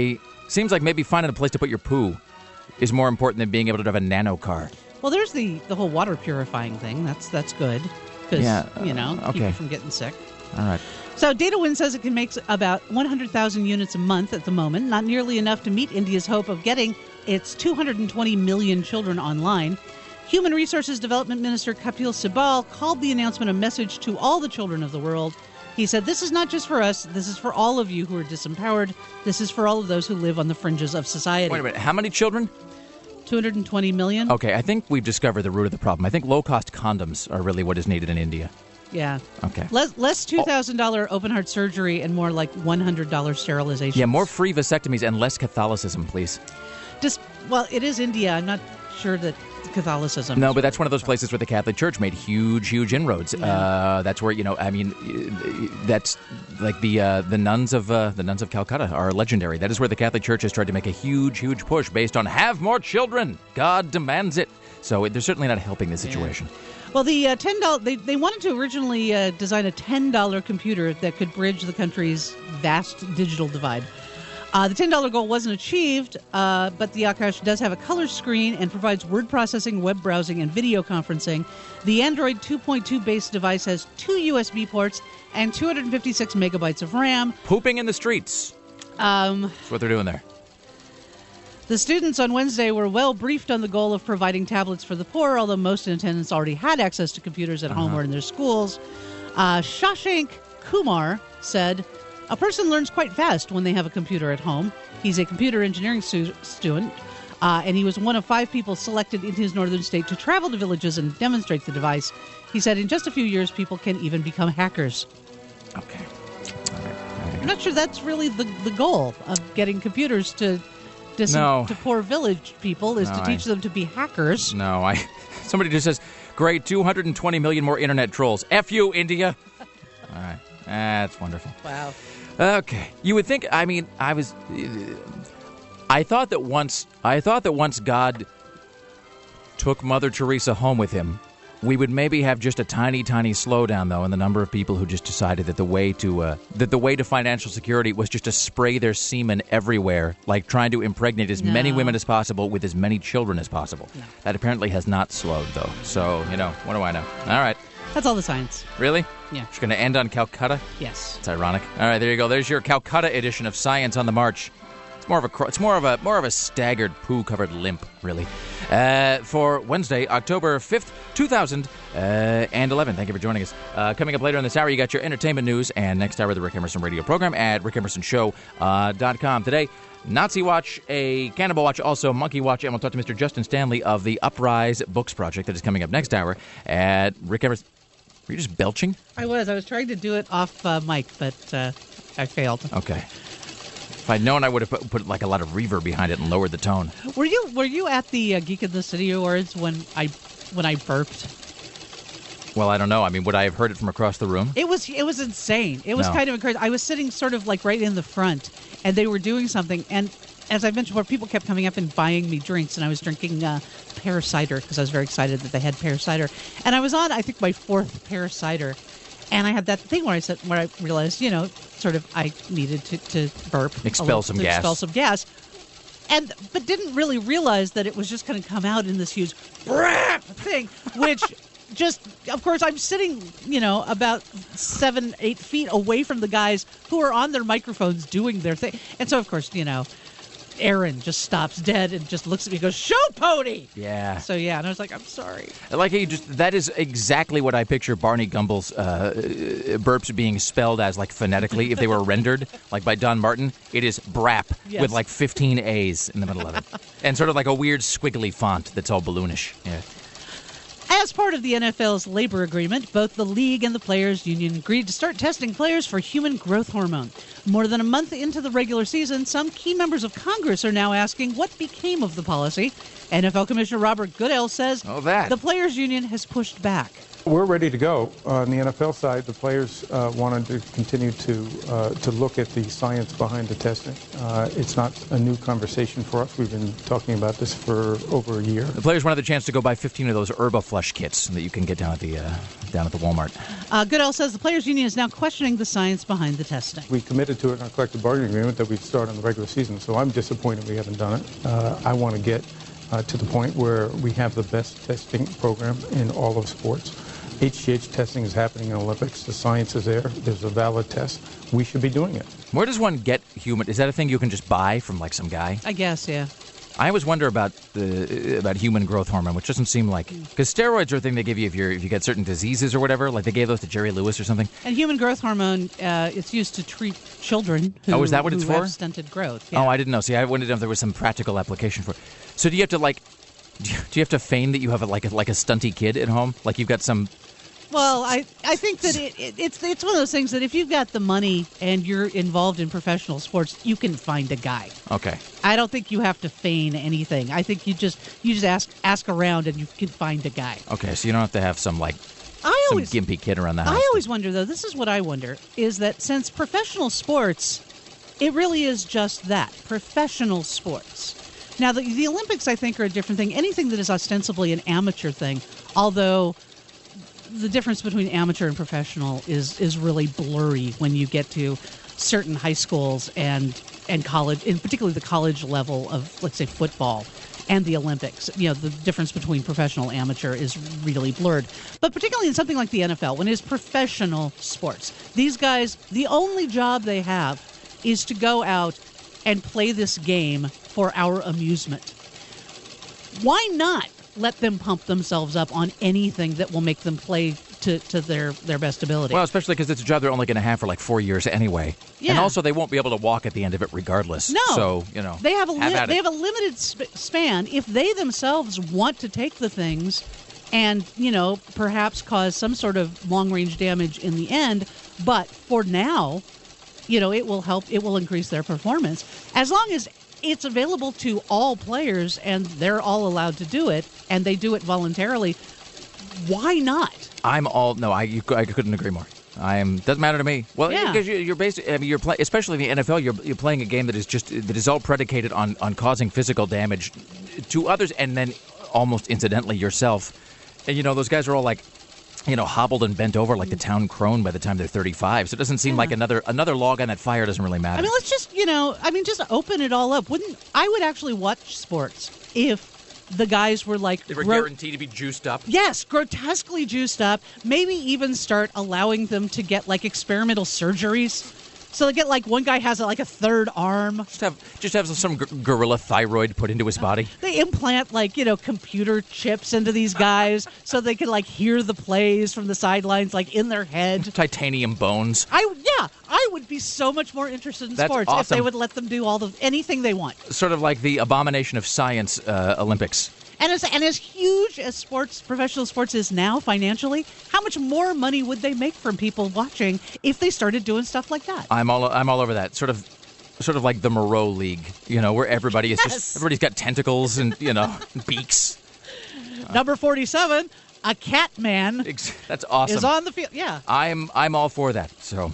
Seems like maybe finding a place to put your poo is more important than being able to drive a nano car. Well, there's the whole water purifying thing. That's good because, keep you from getting sick. All right. So DataWin says it can make about 100,000 units a month at the moment, not nearly enough to meet India's hope of getting its 220 million children online. Human Resources Development Minister Kapil Sibal called the announcement a message to all the children of the world. He said, "This is not just for us. This is for all of you who are disempowered. This is for all of those who live on the fringes of society." Wait a minute. How many children? 220 million. Okay, I think we've discovered the root of the problem. I think low-cost condoms are really what is needed in India. Yeah. Okay. Less $2,000 open heart surgery and more like $100 sterilization. Yeah, more free vasectomies and less Catholicism, please. Well, it is India. I'm not sure that Catholicism. No, but that's one of those places where the Catholic Church made huge inroads. Yeah. That's where that's like the nuns of Calcutta are legendary. That is where the Catholic Church has tried to make a huge push based on have more children. God demands it. So they're certainly not helping the situation. Yeah. Well, the $10 they wanted to originally design a $10 computer that could bridge the country's vast digital divide. The $10 goal wasn't achieved, but the Akash does have a color screen and provides word processing, web browsing, and video conferencing. The Android 2.2 based device has 2 USB ports and 256 megabytes of RAM. Pooping in the streets. That's what they're doing there. The students on Wednesday were well briefed on the goal of providing tablets for the poor, although most in attendance already had access to computers at home or in their schools. Shashank Kumar said, "A person learns quite fast when they have a computer at home." He's a computer engineering student, and he was one of 5 people selected in his northern state to travel to villages and demonstrate the device. He said in just a few years, people can even become hackers. Okay. All right. I'm not sure that's really the goal of getting computers to poor village people is to teach them to be hackers. No, somebody just says, "Great, 220 million more internet trolls. F you, India." All right. That's wonderful. Wow. Okay. You would think, I thought that once God took Mother Teresa home with him, we would maybe have just a tiny slowdown, though, in the number of people who just decided that the way to financial security was just to spray their semen everywhere, like trying to impregnate as many women as possible with as many children as possible. No. That apparently has not slowed, though. So, what do I know? All right. That's all the science. Really? Yeah. Just going to end on Calcutta? Yes. It's ironic. All right, there you go. There's your Calcutta edition of Science on the March. It's more of a staggered poo-covered limp, really. For Wednesday, October 5th, 2011. Thank you for joining us. Coming up later in this hour, you got your entertainment news, and next hour, the Rick Emerson radio program at rickemersonshow.com. Today, Nazi Watch, a Cannibal Watch, also Monkey Watch, and we'll talk to Mr. Justin Stanley of the Uprise Books Project that is coming up next hour at Rick Emerson. Were you just belching? I was trying to do it off mic, but I failed. Okay. If I'd known, I would have put like a lot of reverb behind it and lowered the tone. Were you at the Geek of the City Awards when I burped? Well, I don't know. Would I have heard it from across the room? It was insane. It was kind of crazy. I was sitting sort of like right in the front, and they were doing something. And as I mentioned, where people kept coming up and buying me drinks, and I was drinking pear cider because I was very excited that they had pear cider. And I was on, I think, my 4th pear cider. And I had that thing where I realized, I needed to burp. Expel some gas. But didn't really realize that it was just going to come out in this huge thing, which just, of course, I'm sitting, about 7-8 feet away from the guys who are on their microphones doing their thing. And so, of course, Aaron just stops dead and just looks at me and goes, "Show pony!" Yeah. So, yeah, and I was like, I'm sorry. Like, that is exactly what I picture Barney Gumbel's burps being spelled as, like, phonetically, if they were rendered, like by Don Martin. It is BRAP with, like, 15 A's in the middle of it. And sort of like a weird squiggly font that's all balloonish. Yeah. As part of the NFL's labor agreement, both the league and the players' union agreed to start testing players for human growth hormone. More than a month into the regular season, some key members of Congress are now asking what became of the policy. NFL Commissioner Robert Goodell says the players' union has pushed back. We're ready to go. On the NFL side, the players wanted to continue to look at the science behind the testing. It's not a new conversation for us. We've been talking about this for over a year. The players wanted the chance to go buy 15 of those Herbaflush kits that you can get down at the Walmart. Goodell says the players' union is now questioning the science behind the testing. We committed to it in our collective bargaining agreement that we'd start in the regular season, so I'm disappointed we haven't done it. I want to get to the point where we have the best testing program in all of sports. HGH testing is happening in Olympics. The science is there. There's a valid test. We should be doing it. Where does one get human? Is that a thing you can just buy from like some guy? I guess, yeah. I always wonder about human growth hormone, which doesn't seem like, because steroids are a thing they give you if you get certain diseases or whatever. Like they gave those to Jerry Lewis or something. And human growth hormone, it's used to treat children who, is that what it's who for? have stunted growth. Yeah. Oh, I didn't know. See, I wanted to know if there was some practical application for it. So do you have to do you have to feign that you have a stunty kid at home? Like you've got some. Well, I think that it's one of those things that if you've got the money and you're involved in professional sports, you can find a guy. Okay. I don't think you have to feign anything. I think you just ask around and you can find a guy. Okay, so you don't have to have some gimpy kid around the house. I always wonder, though, this is what I wonder, is that since professional sports, it really is just that, professional sports. Now, the Olympics, I think, are a different thing. Anything that is ostensibly an amateur thing, although the difference between amateur and professional is really blurry when you get to certain high schools and college, and particularly the college level of, let's say, football and the Olympics. You know, the difference between professional and amateur is really blurred. But particularly in something like the NFL, when it is professional sports, these guys, the only job they have is to go out and play this game for our amusement. Why not let them pump themselves up on anything that will make them play to their best ability? Well, especially because it's a job they're only going to have for like 4 years anyway. Yeah. And also they won't be able to walk at the end of it regardless. No. So, they have a limited span. If they themselves want to take the things and, perhaps cause some sort of long-range damage in the end, but for now, it will help, it will increase their performance. As long as it's available to all players and they're all allowed to do it and they do it voluntarily, why not? I couldn't agree more. Doesn't matter to me. Well, yeah. Because you're basically, especially in the NFL, you're playing a game that is all predicated on causing physical damage to others and then almost incidentally yourself. And those guys are all like, hobbled and bent over like the town crone by the time they're 35. So it doesn't seem like another log on that fire doesn't really matter. I mean, let's just, just open it all up. I would actually watch sports if the guys were like... They were guaranteed to be juiced up? Yes, grotesquely juiced up. Maybe even start allowing them to get like experimental surgeries. So they get like one guy has like a third arm. Just have some gorilla thyroid put into his body. They implant like computer chips into these guys so they can like hear the plays from the sidelines like in their head. Titanium bones. I would be so much more interested in sports if they would let them do anything they want. Sort of like the abomination of science Olympics. And as huge as professional sports is now financially, how much more money would they make from people watching if they started doing stuff like that? I'm all over that. Sort of like the Moreau League, where everybody is everybody's got tentacles and beaks. Number 47, a cat man. That's awesome. Is on the field. Yeah. I'm all for that. So.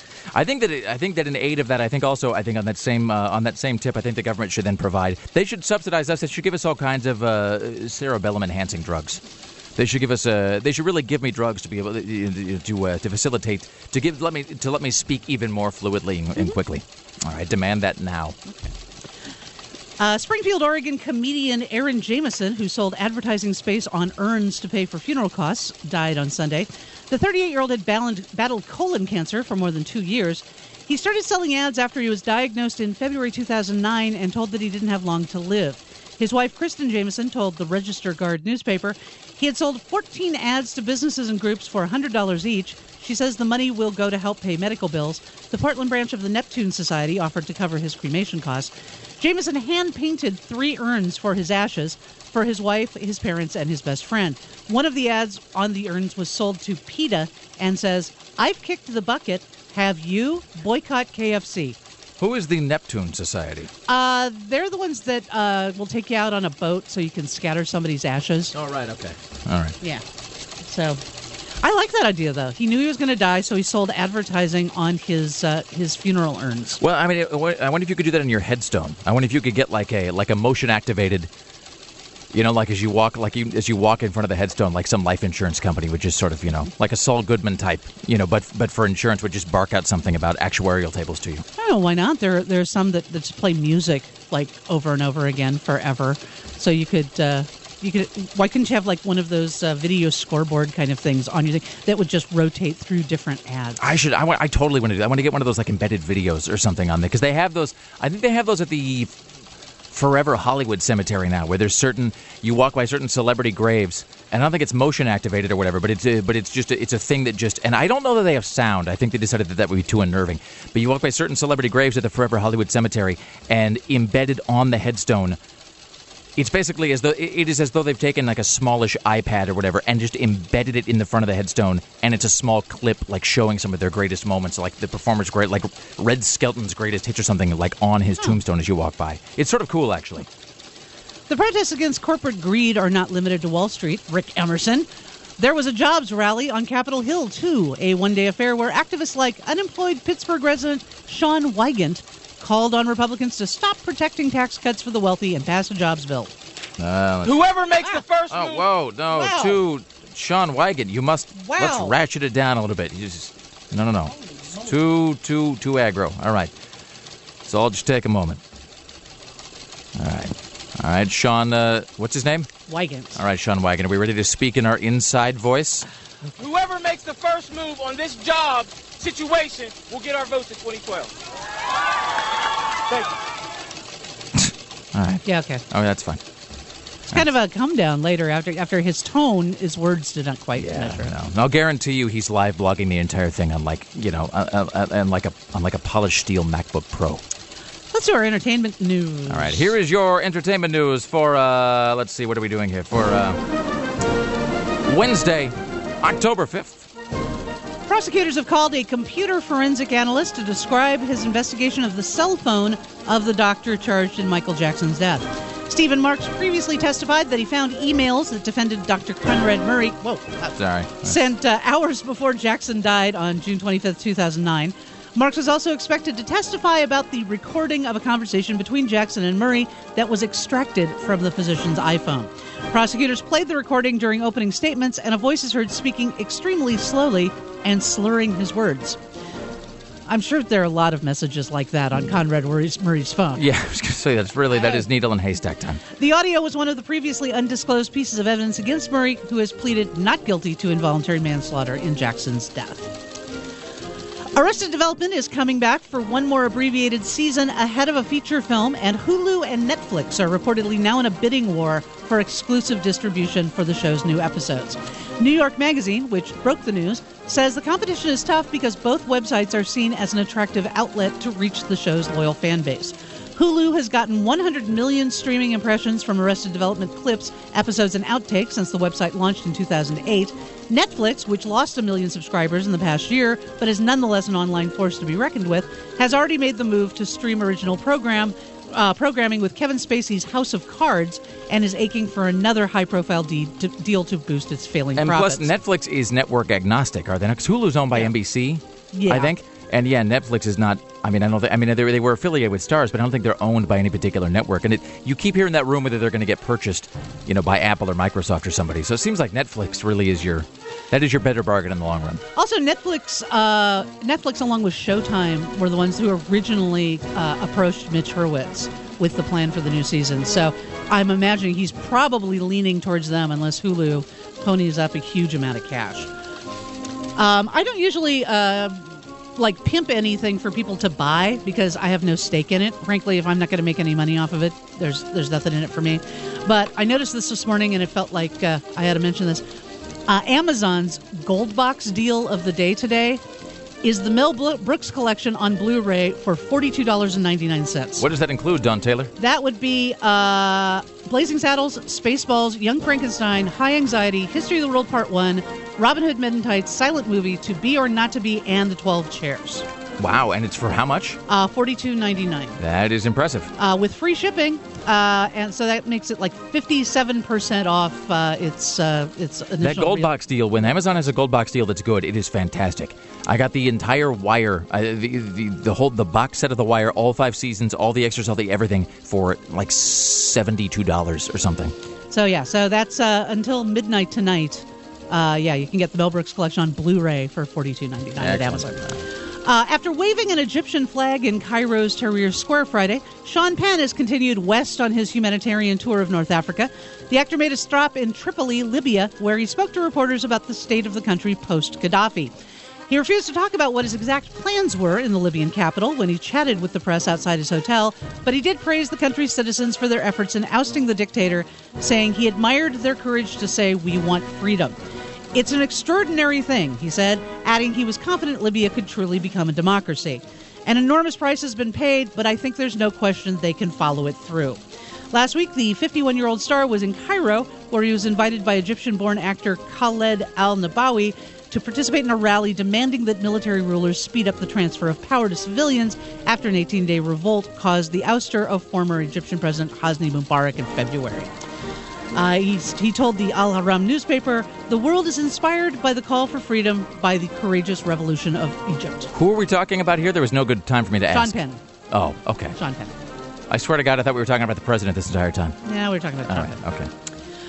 I think that in aid of that, I think on that same tip, I think the government should then provide. They should subsidize us. They should give us all kinds of cerebellum enhancing drugs. They should give us. They should really give me drugs to be able to facilitate let me speak even more fluidly and quickly. All right, demand that now. Okay. Springfield, Oregon comedian Aaron Jameson, who sold advertising space on urns to pay for funeral costs, died on Sunday. The 38-year-old had battled colon cancer for more than 2 years. He started selling ads after he was diagnosed in February 2009 and told that he didn't have long to live. His wife, Kristen Jameson, told the Register Guard newspaper he had sold 14 ads to businesses and groups for $100 each. She says the money will go to help pay medical bills. The Portland branch of the Neptune Society offered to cover his cremation costs. Jameson hand-painted 3 urns for his ashes for his wife, his parents, and his best friend. One of the ads on the urns was sold to PETA and says, "I've kicked the bucket. Have you? Boycott KFC." Who is the Neptune Society? They're the ones that will take you out on a boat so you can scatter somebody's ashes. Oh, right, okay. All right. Yeah. So, I like that idea, though. He knew he was going to die, so he sold advertising on his funeral urns. Well, I mean, I wonder if you could do that in your headstone. I wonder if you could get like a motion activated, like as you walk in front of the headstone, like some life insurance company would just sort of, like a Saul Goodman type, but for insurance would just bark out something about actuarial tables to you. Oh, why not? There's some that just play music like over and over again forever. So you could. Why couldn't you have like one of those video scoreboard kind of things on your thing that would just rotate through different ads? I totally want to do that. I want to get one of those like embedded videos or something on there because they have those. I think they have those at the Forever Hollywood Cemetery now, where you walk by certain celebrity graves, and I don't think it's motion activated or whatever, but it's a thing that just, and I don't know that they have sound. I think they decided that would be too unnerving. But you walk by certain celebrity graves at the Forever Hollywood Cemetery, and embedded on the headstone, it's basically as though they've taken like a smallish iPad or whatever and just embedded it in the front of the headstone, and it's a small clip like showing some of their greatest moments, like the performer's great, like Red Skelton's greatest hits or something, like on his tombstone as you walk by. It's sort of cool, actually. The protests against corporate greed are not limited to Wall Street. Rick Emerson. There was a jobs rally on Capitol Hill, too, a one-day affair where activists like unemployed Pittsburgh resident Sean Wygant called on Republicans to stop protecting tax cuts for the wealthy and pass a jobs bill. Whoever makes the first move. Oh, whoa, no, Wow. Sean Wygant, you must, let's ratchet it down a little bit. No. It's too aggro. All right. So I'll just take a moment. All right, Sean, what's his name? Wygant. All right, Sean Wygant, are we ready to speak in our inside voice? Whoever makes the first move on this job situation will get our votes in 2012. Thank you. All right. Yeah, okay. Oh, that's fine. It's kind of a come down later after his tone, his words did not quite measure. No. And I'll guarantee you he's live blogging the entire thing on on like a polished steel MacBook Pro. Let's do our entertainment news. All right, here is your entertainment news for, let's see, what are we doing here? For Wednesday, October 5th. Prosecutors have called a computer forensic analyst to describe his investigation of the cell phone of the doctor charged in Michael Jackson's death. Stephen Marks previously testified that he found emails that defended Dr. Conrad Murray sent hours before Jackson died on June 25th, 2009. Marks was also expected to testify about the recording of a conversation between Jackson and Murray that was extracted from the physician's iPhone. Prosecutors played the recording during opening statements, and a voice is heard speaking extremely slowly and slurring his words. I'm sure there are a lot of messages like that on Conrad Murray's phone. Yeah, I was going to say, that is needle and haystack time. The audio was one of the previously undisclosed pieces of evidence against Murray, who has pleaded not guilty to involuntary manslaughter in Jackson's death. Arrested Development is coming back for one more abbreviated season ahead of a feature film, and Hulu and Netflix are reportedly now in a bidding war for exclusive distribution for the show's new episodes. New York Magazine, which broke the news, says the competition is tough because both websites are seen as an attractive outlet to reach the show's loyal fan base. Hulu has gotten 100 million streaming impressions from Arrested Development clips, episodes, and outtakes since the website launched in 2008. Netflix, which lost 1 million subscribers in the past year, but is nonetheless an online force to be reckoned with, has already made the move to stream original programming with Kevin Spacey's House of Cards, and is aching for another high-profile deal to boost its failing profits. And plus, Netflix is network agnostic, are they not? Because Hulu's owned by NBC, Yeah. I think. And yeah, Netflix is not. They were affiliated with Starz, but I don't think they're owned by any particular network. And you keep hearing that rumor that they're going to get purchased, by Apple or Microsoft or somebody. So it seems like Netflix really is your better bargain in the long run. Also, Netflix along with Showtime were the ones who originally approached Mitch Hurwitz with the plan for the new season. So I'm imagining he's probably leaning towards them unless Hulu ponies up a huge amount of cash. I don't usually pimp anything for people to buy because I have no stake in it. Frankly, if I'm not going to make any money off of it, there's nothing in it for me. But I noticed this morning, and it felt like I had to mention this. Amazon's Gold Box deal of the day today is the Mel Brooks collection on Blu-ray for $42.99. What does that include, Don Taylor? That would be Blazing Saddles, Spaceballs, Young Frankenstein, High Anxiety, History of the World Part 1, Robin Hood Men in Tights, Silent Movie, To Be or Not to Be, and The 12 Chairs. Wow, and it's for how much? $42.99. That is impressive. With free shipping, and so that makes it like 57% off its initial. That gold box deal, when Amazon has a gold box deal that's good, it is fantastic. I got the entire Wire, the box set of the Wire, all 5 seasons, all the extras, all the everything for like $72 or something. So that's until midnight tonight. You can get the Mel Brooks collection on Blu-ray for $42.99 at Amazon. After waving an Egyptian flag in Cairo's Tahrir Square Friday, Sean Penn has continued west on his humanitarian tour of North Africa. The actor made a stop in Tripoli, Libya, where he spoke to reporters about the state of the country post-Gaddafi. He refused to talk about what his exact plans were in the Libyan capital when he chatted with the press outside his hotel, but he did praise the country's citizens for their efforts in ousting the dictator, saying he admired their courage to say, "We want freedom." "It's an extraordinary thing," he said, adding he was confident Libya could truly become a democracy. "An enormous price has been paid, but I think there's no question they can follow it through." Last week, the 51-year-old star was in Cairo, where he was invited by Egyptian-born actor Khaled al-Nabawi to participate in a rally demanding that military rulers speed up the transfer of power to civilians after an 18-day revolt caused the ouster of former Egyptian President Hosni Mubarak in February. He told the Al Haram newspaper, "The world is inspired by the call for freedom by the courageous revolution of Egypt." Who are we talking about here? There was no good time for me to ask. Sean Penn. Oh, okay. Sean Penn. I swear to God, I thought we were talking about the president this entire time. Yeah, we were talking about All Sean right, Penn. okay.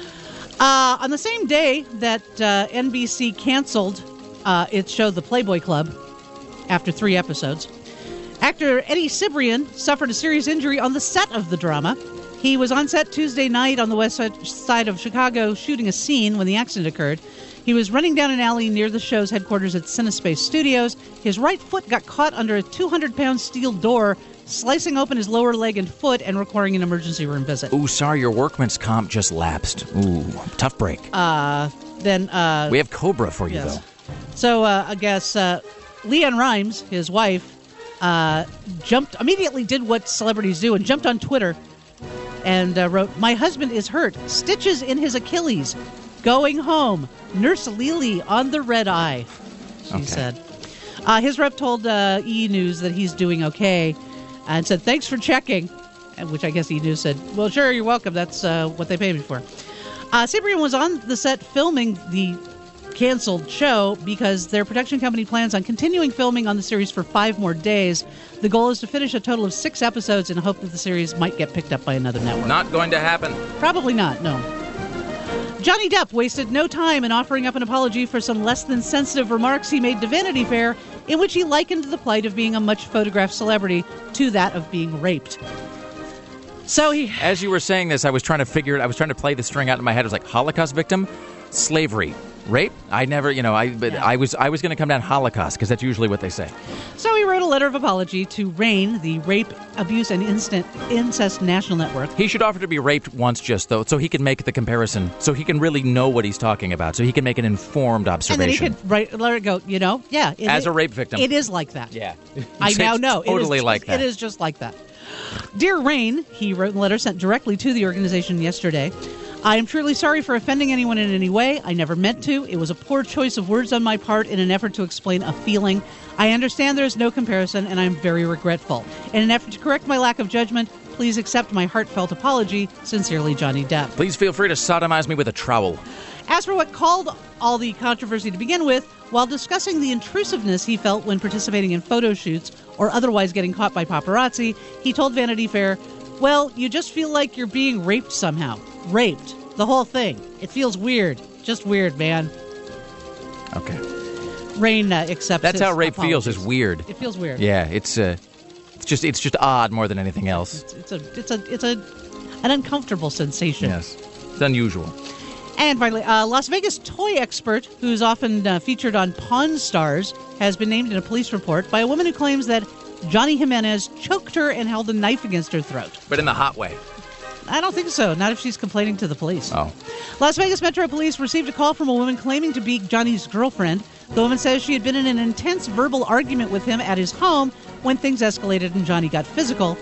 On the same day that NBC canceled its show The Playboy Club after 3 episodes, actor Eddie Cibrian suffered a serious injury on the set of the drama. He was on set Tuesday night on the west side of Chicago shooting a scene when the accident occurred. He was running down an alley near the show's headquarters at Cinespace Studios. His right foot got caught under a 200-pound steel door, slicing open his lower leg and foot and requiring an emergency room visit. Ooh, sorry, your workman's comp just lapsed. Ooh, tough break. We have Cobra for you, yes. though. So I guess Leanne Rimes, his wife, immediately did what celebrities do and jumped on Twitter and wrote, "My husband is hurt. Stitches in his Achilles. Going home. Nurse Lily on the red eye," she said. His rep told E! News that he's doing okay and said, "Thanks for checking," which I guess E! News said, "Well, sure, you're welcome. That's what they paid me for." Cibrian was on the set filming the canceled show because their production company plans on continuing filming on the series for 5 more days. The goal is to finish a total of 6 episodes in hope that the series might get picked up by another network. Not going to happen. Probably not, no. Johnny Depp wasted no time in offering up an apology for some less than sensitive remarks he made to Vanity Fair, in which he likened the plight of being a much photographed celebrity to that of being raped. So As you were saying this, I was trying to play the string out in my head. I was like, Holocaust victim, slavery, rape. I never, I was going to come down Holocaust because that's usually what they say. So he wrote a letter of apology to RAINN, the Rape, Abuse, and Incest National Network. He should offer to be raped once just, though, so he can make the comparison, so he can really know what he's talking about, so he can make an informed observation. And then he could let it go, As a rape victim. It is like that. Yeah. I now know. Totally like that. It is just like that. Dear RAINN, he wrote in a letter sent directly to the organization yesterday, I am truly sorry for offending anyone in any way. I never meant to. It was a poor choice of words on my part in an effort to explain a feeling. I understand there is no comparison, and I am very regretful. In an effort to correct my lack of judgment, please accept my heartfelt apology. Sincerely, Johnny Depp. Please feel free to sodomize me with a trowel. As for what caused all the controversy to begin with, while discussing the intrusiveness he felt when participating in photo shoots or otherwise getting caught by paparazzi, he told Vanity Fair, well, you just feel like you're being raped somehow. Raped. The whole thing. It feels weird. Just weird, man. Okay. RAINN accepts. That's how rape apologies. feels. Is weird. It feels weird. Yeah, it's just odd more than anything else. It's an uncomfortable sensation. Yes, it's unusual. And finally, Las Vegas toy expert, who's often featured on Pawn Stars, has been named in a police report by a woman who claims that Johnny Jimenez choked her and held a knife against her throat. But in the hot way. I don't think so. Not if she's complaining to the police. Oh. Las Vegas Metro Police received a call from a woman claiming to be Johnny's girlfriend. The woman says she had been in an intense verbal argument with him at his home when things escalated and Johnny got physical.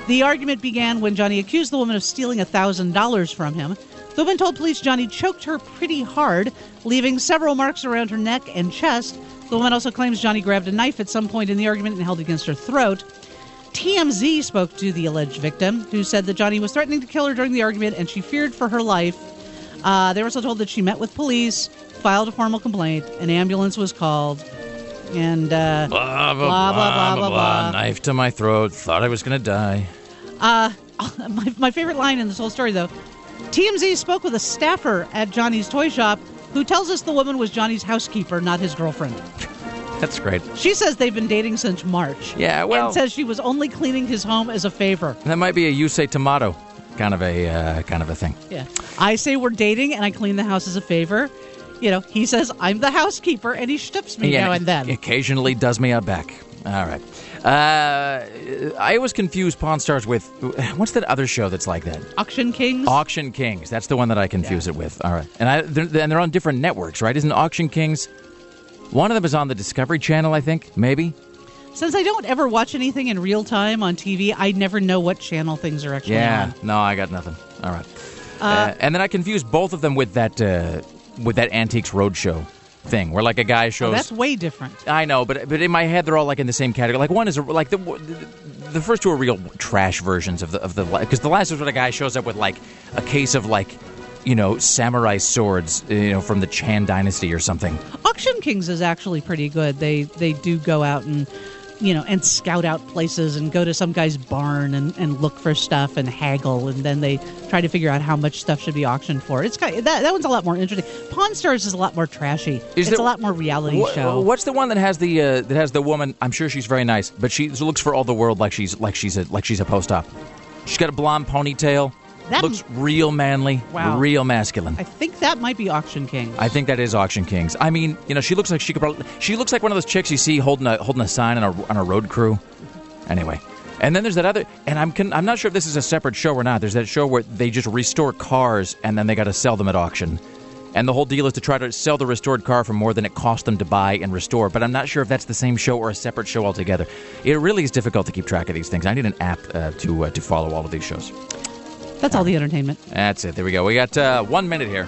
The argument began when Johnny accused the woman of stealing $1,000 from him. The woman told police Johnny choked her pretty hard, leaving several marks around her neck and chest. The woman also claims Johnny grabbed a knife at some point in the argument and held it against her throat. TMZ spoke to the alleged victim, who said that Johnny was threatening to kill her during the argument and she feared for her life. They were also told that she met with police, filed a formal complaint, an ambulance was called, and blah, blah, blah, blah, blah, blah. Knife to my throat. Thought I was going to die. My favorite line in this whole story, though, TMZ spoke with a staffer at Johnny's toy shop who tells us the woman was Johnny's housekeeper, not his girlfriend. That's great. She says they've been dating since March. Yeah, well... And says she was only cleaning his home as a favor. That might be a you say tomato kind of a thing. Yeah. I say we're dating and I clean the house as a favor. You know, he says I'm the housekeeper and he shtips me now and then. Occasionally does me a back. All right. I always confuse Pawn Stars with, what's that other show that's like that? Auction Kings? Auction Kings. That's the one that I confuse it with. All right. And they're on different networks, right? Isn't Auction Kings... One of them is on the Discovery Channel, I think, maybe. Since I don't ever watch anything in real time on TV, I never know what channel things are actually on. Yeah, no, I got nothing. All right. And then I confuse both of them with that Antiques Roadshow thing, where like a guy shows... Oh, that's way different. I know, but in my head they're all like in the same category. Like one is like the first two are real trash versions of the because the last is where a guy shows up with like a case of like, you know, samurai swords, you know, from the Chan Dynasty or something. Auction Kings is actually pretty good. They do go out and, you know, and scout out places and go to some guy's barn and look for stuff and haggle, and then they try to figure out how much stuff should be auctioned for. It's that one's a lot more interesting. Pawn Stars is a lot more trashy. It's a lot more reality show. What's the one that has the woman? I'm sure she's very nice, but she looks for all the world like she's a post-op. She's got a blonde ponytail. That looks real manly, real masculine. I think that might be Auction Kings. I think that is Auction Kings. I mean, you know, she looks like she looks like one of those chicks you see holding a sign on a road crew. Anyway, and then there's that other, and I'm not sure if this is a separate show or not. There's that show where they just restore cars and then they got to sell them at auction. And the whole deal is to try to sell the restored car for more than it cost them to buy and restore. But I'm not sure if that's the same show or a separate show altogether. It really is difficult to keep track of these things. I need an app to follow all of these shows. That's all the entertainment. That's it. There we go. We got 1 minute here.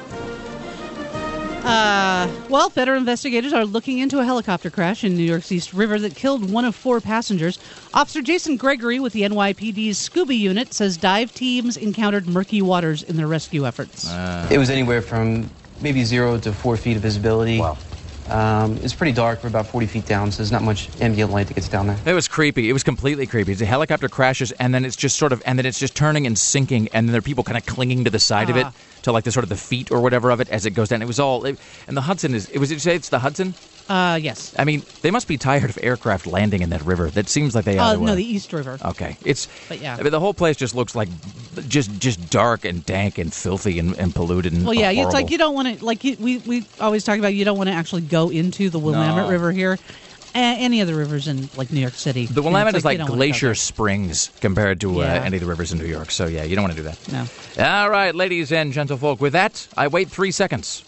Well, federal investigators are looking into a helicopter crash in New York's East River that killed one of 4 passengers. Officer Jason Gregory with the NYPD's Scuba unit says dive teams encountered murky waters in their rescue efforts. It was anywhere from maybe 0 to 4 feet of visibility. Wow. It's pretty dark. We're about 40 feet down, so there's not much ambient light that gets down there. It was creepy. It was completely creepy. The helicopter crashes, and then it's just turning and sinking, and then there are people kind of clinging to the side of it, to like the feet or whatever of it as it goes down. It was all, and the Hudson is. Did you say it's the Hudson? Yes. I mean, they must be tired of aircraft landing in that river. That seems like they are. No, the East River. Okay, But yeah, I mean, the whole place just looks like just dark and dank and filthy and polluted. And yeah, horrible. It's like you don't want to we always talk about you don't want to actually go into the Willamette River here. Any of the rivers in like New York City. The Willamette is like Glacier Springs compared to any of the rivers in New York. So yeah, you don't want to do that. No. All right, ladies and gentlefolk. With that, I wait 3 seconds.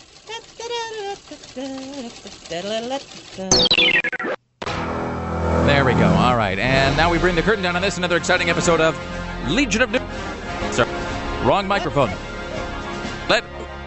There we go. All right, and now we bring the curtain down on this. Another exciting episode of Legion of News. Sorry, wrong microphone. All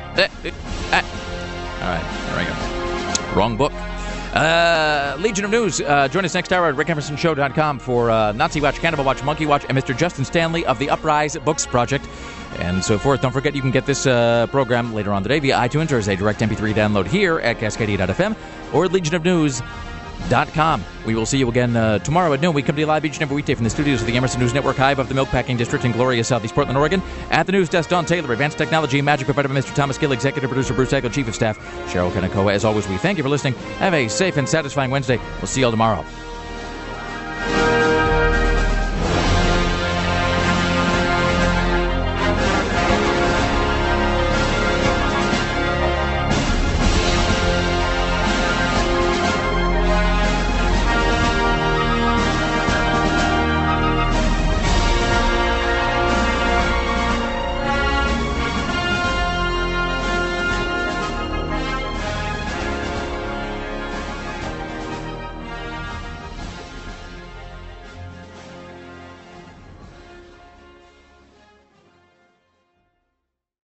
right, there we go. Wrong book. Legion of News. Join us next hour at rickemersonshow.com for Nazi Watch, Cannibal Watch, Monkey Watch, and Mr. Justin Stanley of the Uprise Books Project, and so forth. Don't forget you can get this program later on today via iTunes or as a direct MP3 download here at Cascadia.fm or at legionofnews.com. We will see you again tomorrow at noon. We come to you live each and every weekday from the studios of the Emerson News Network, high above the Milkpacking District in glorious Southeast Portland, Oregon. At the news desk, Don Taylor, advanced technology and magic provided by Mr. Thomas Gill, executive producer Bruce Egle, chief of staff Cheryl Kanakoa. As always, we thank you for listening. Have a safe and satisfying Wednesday. We'll see you all tomorrow.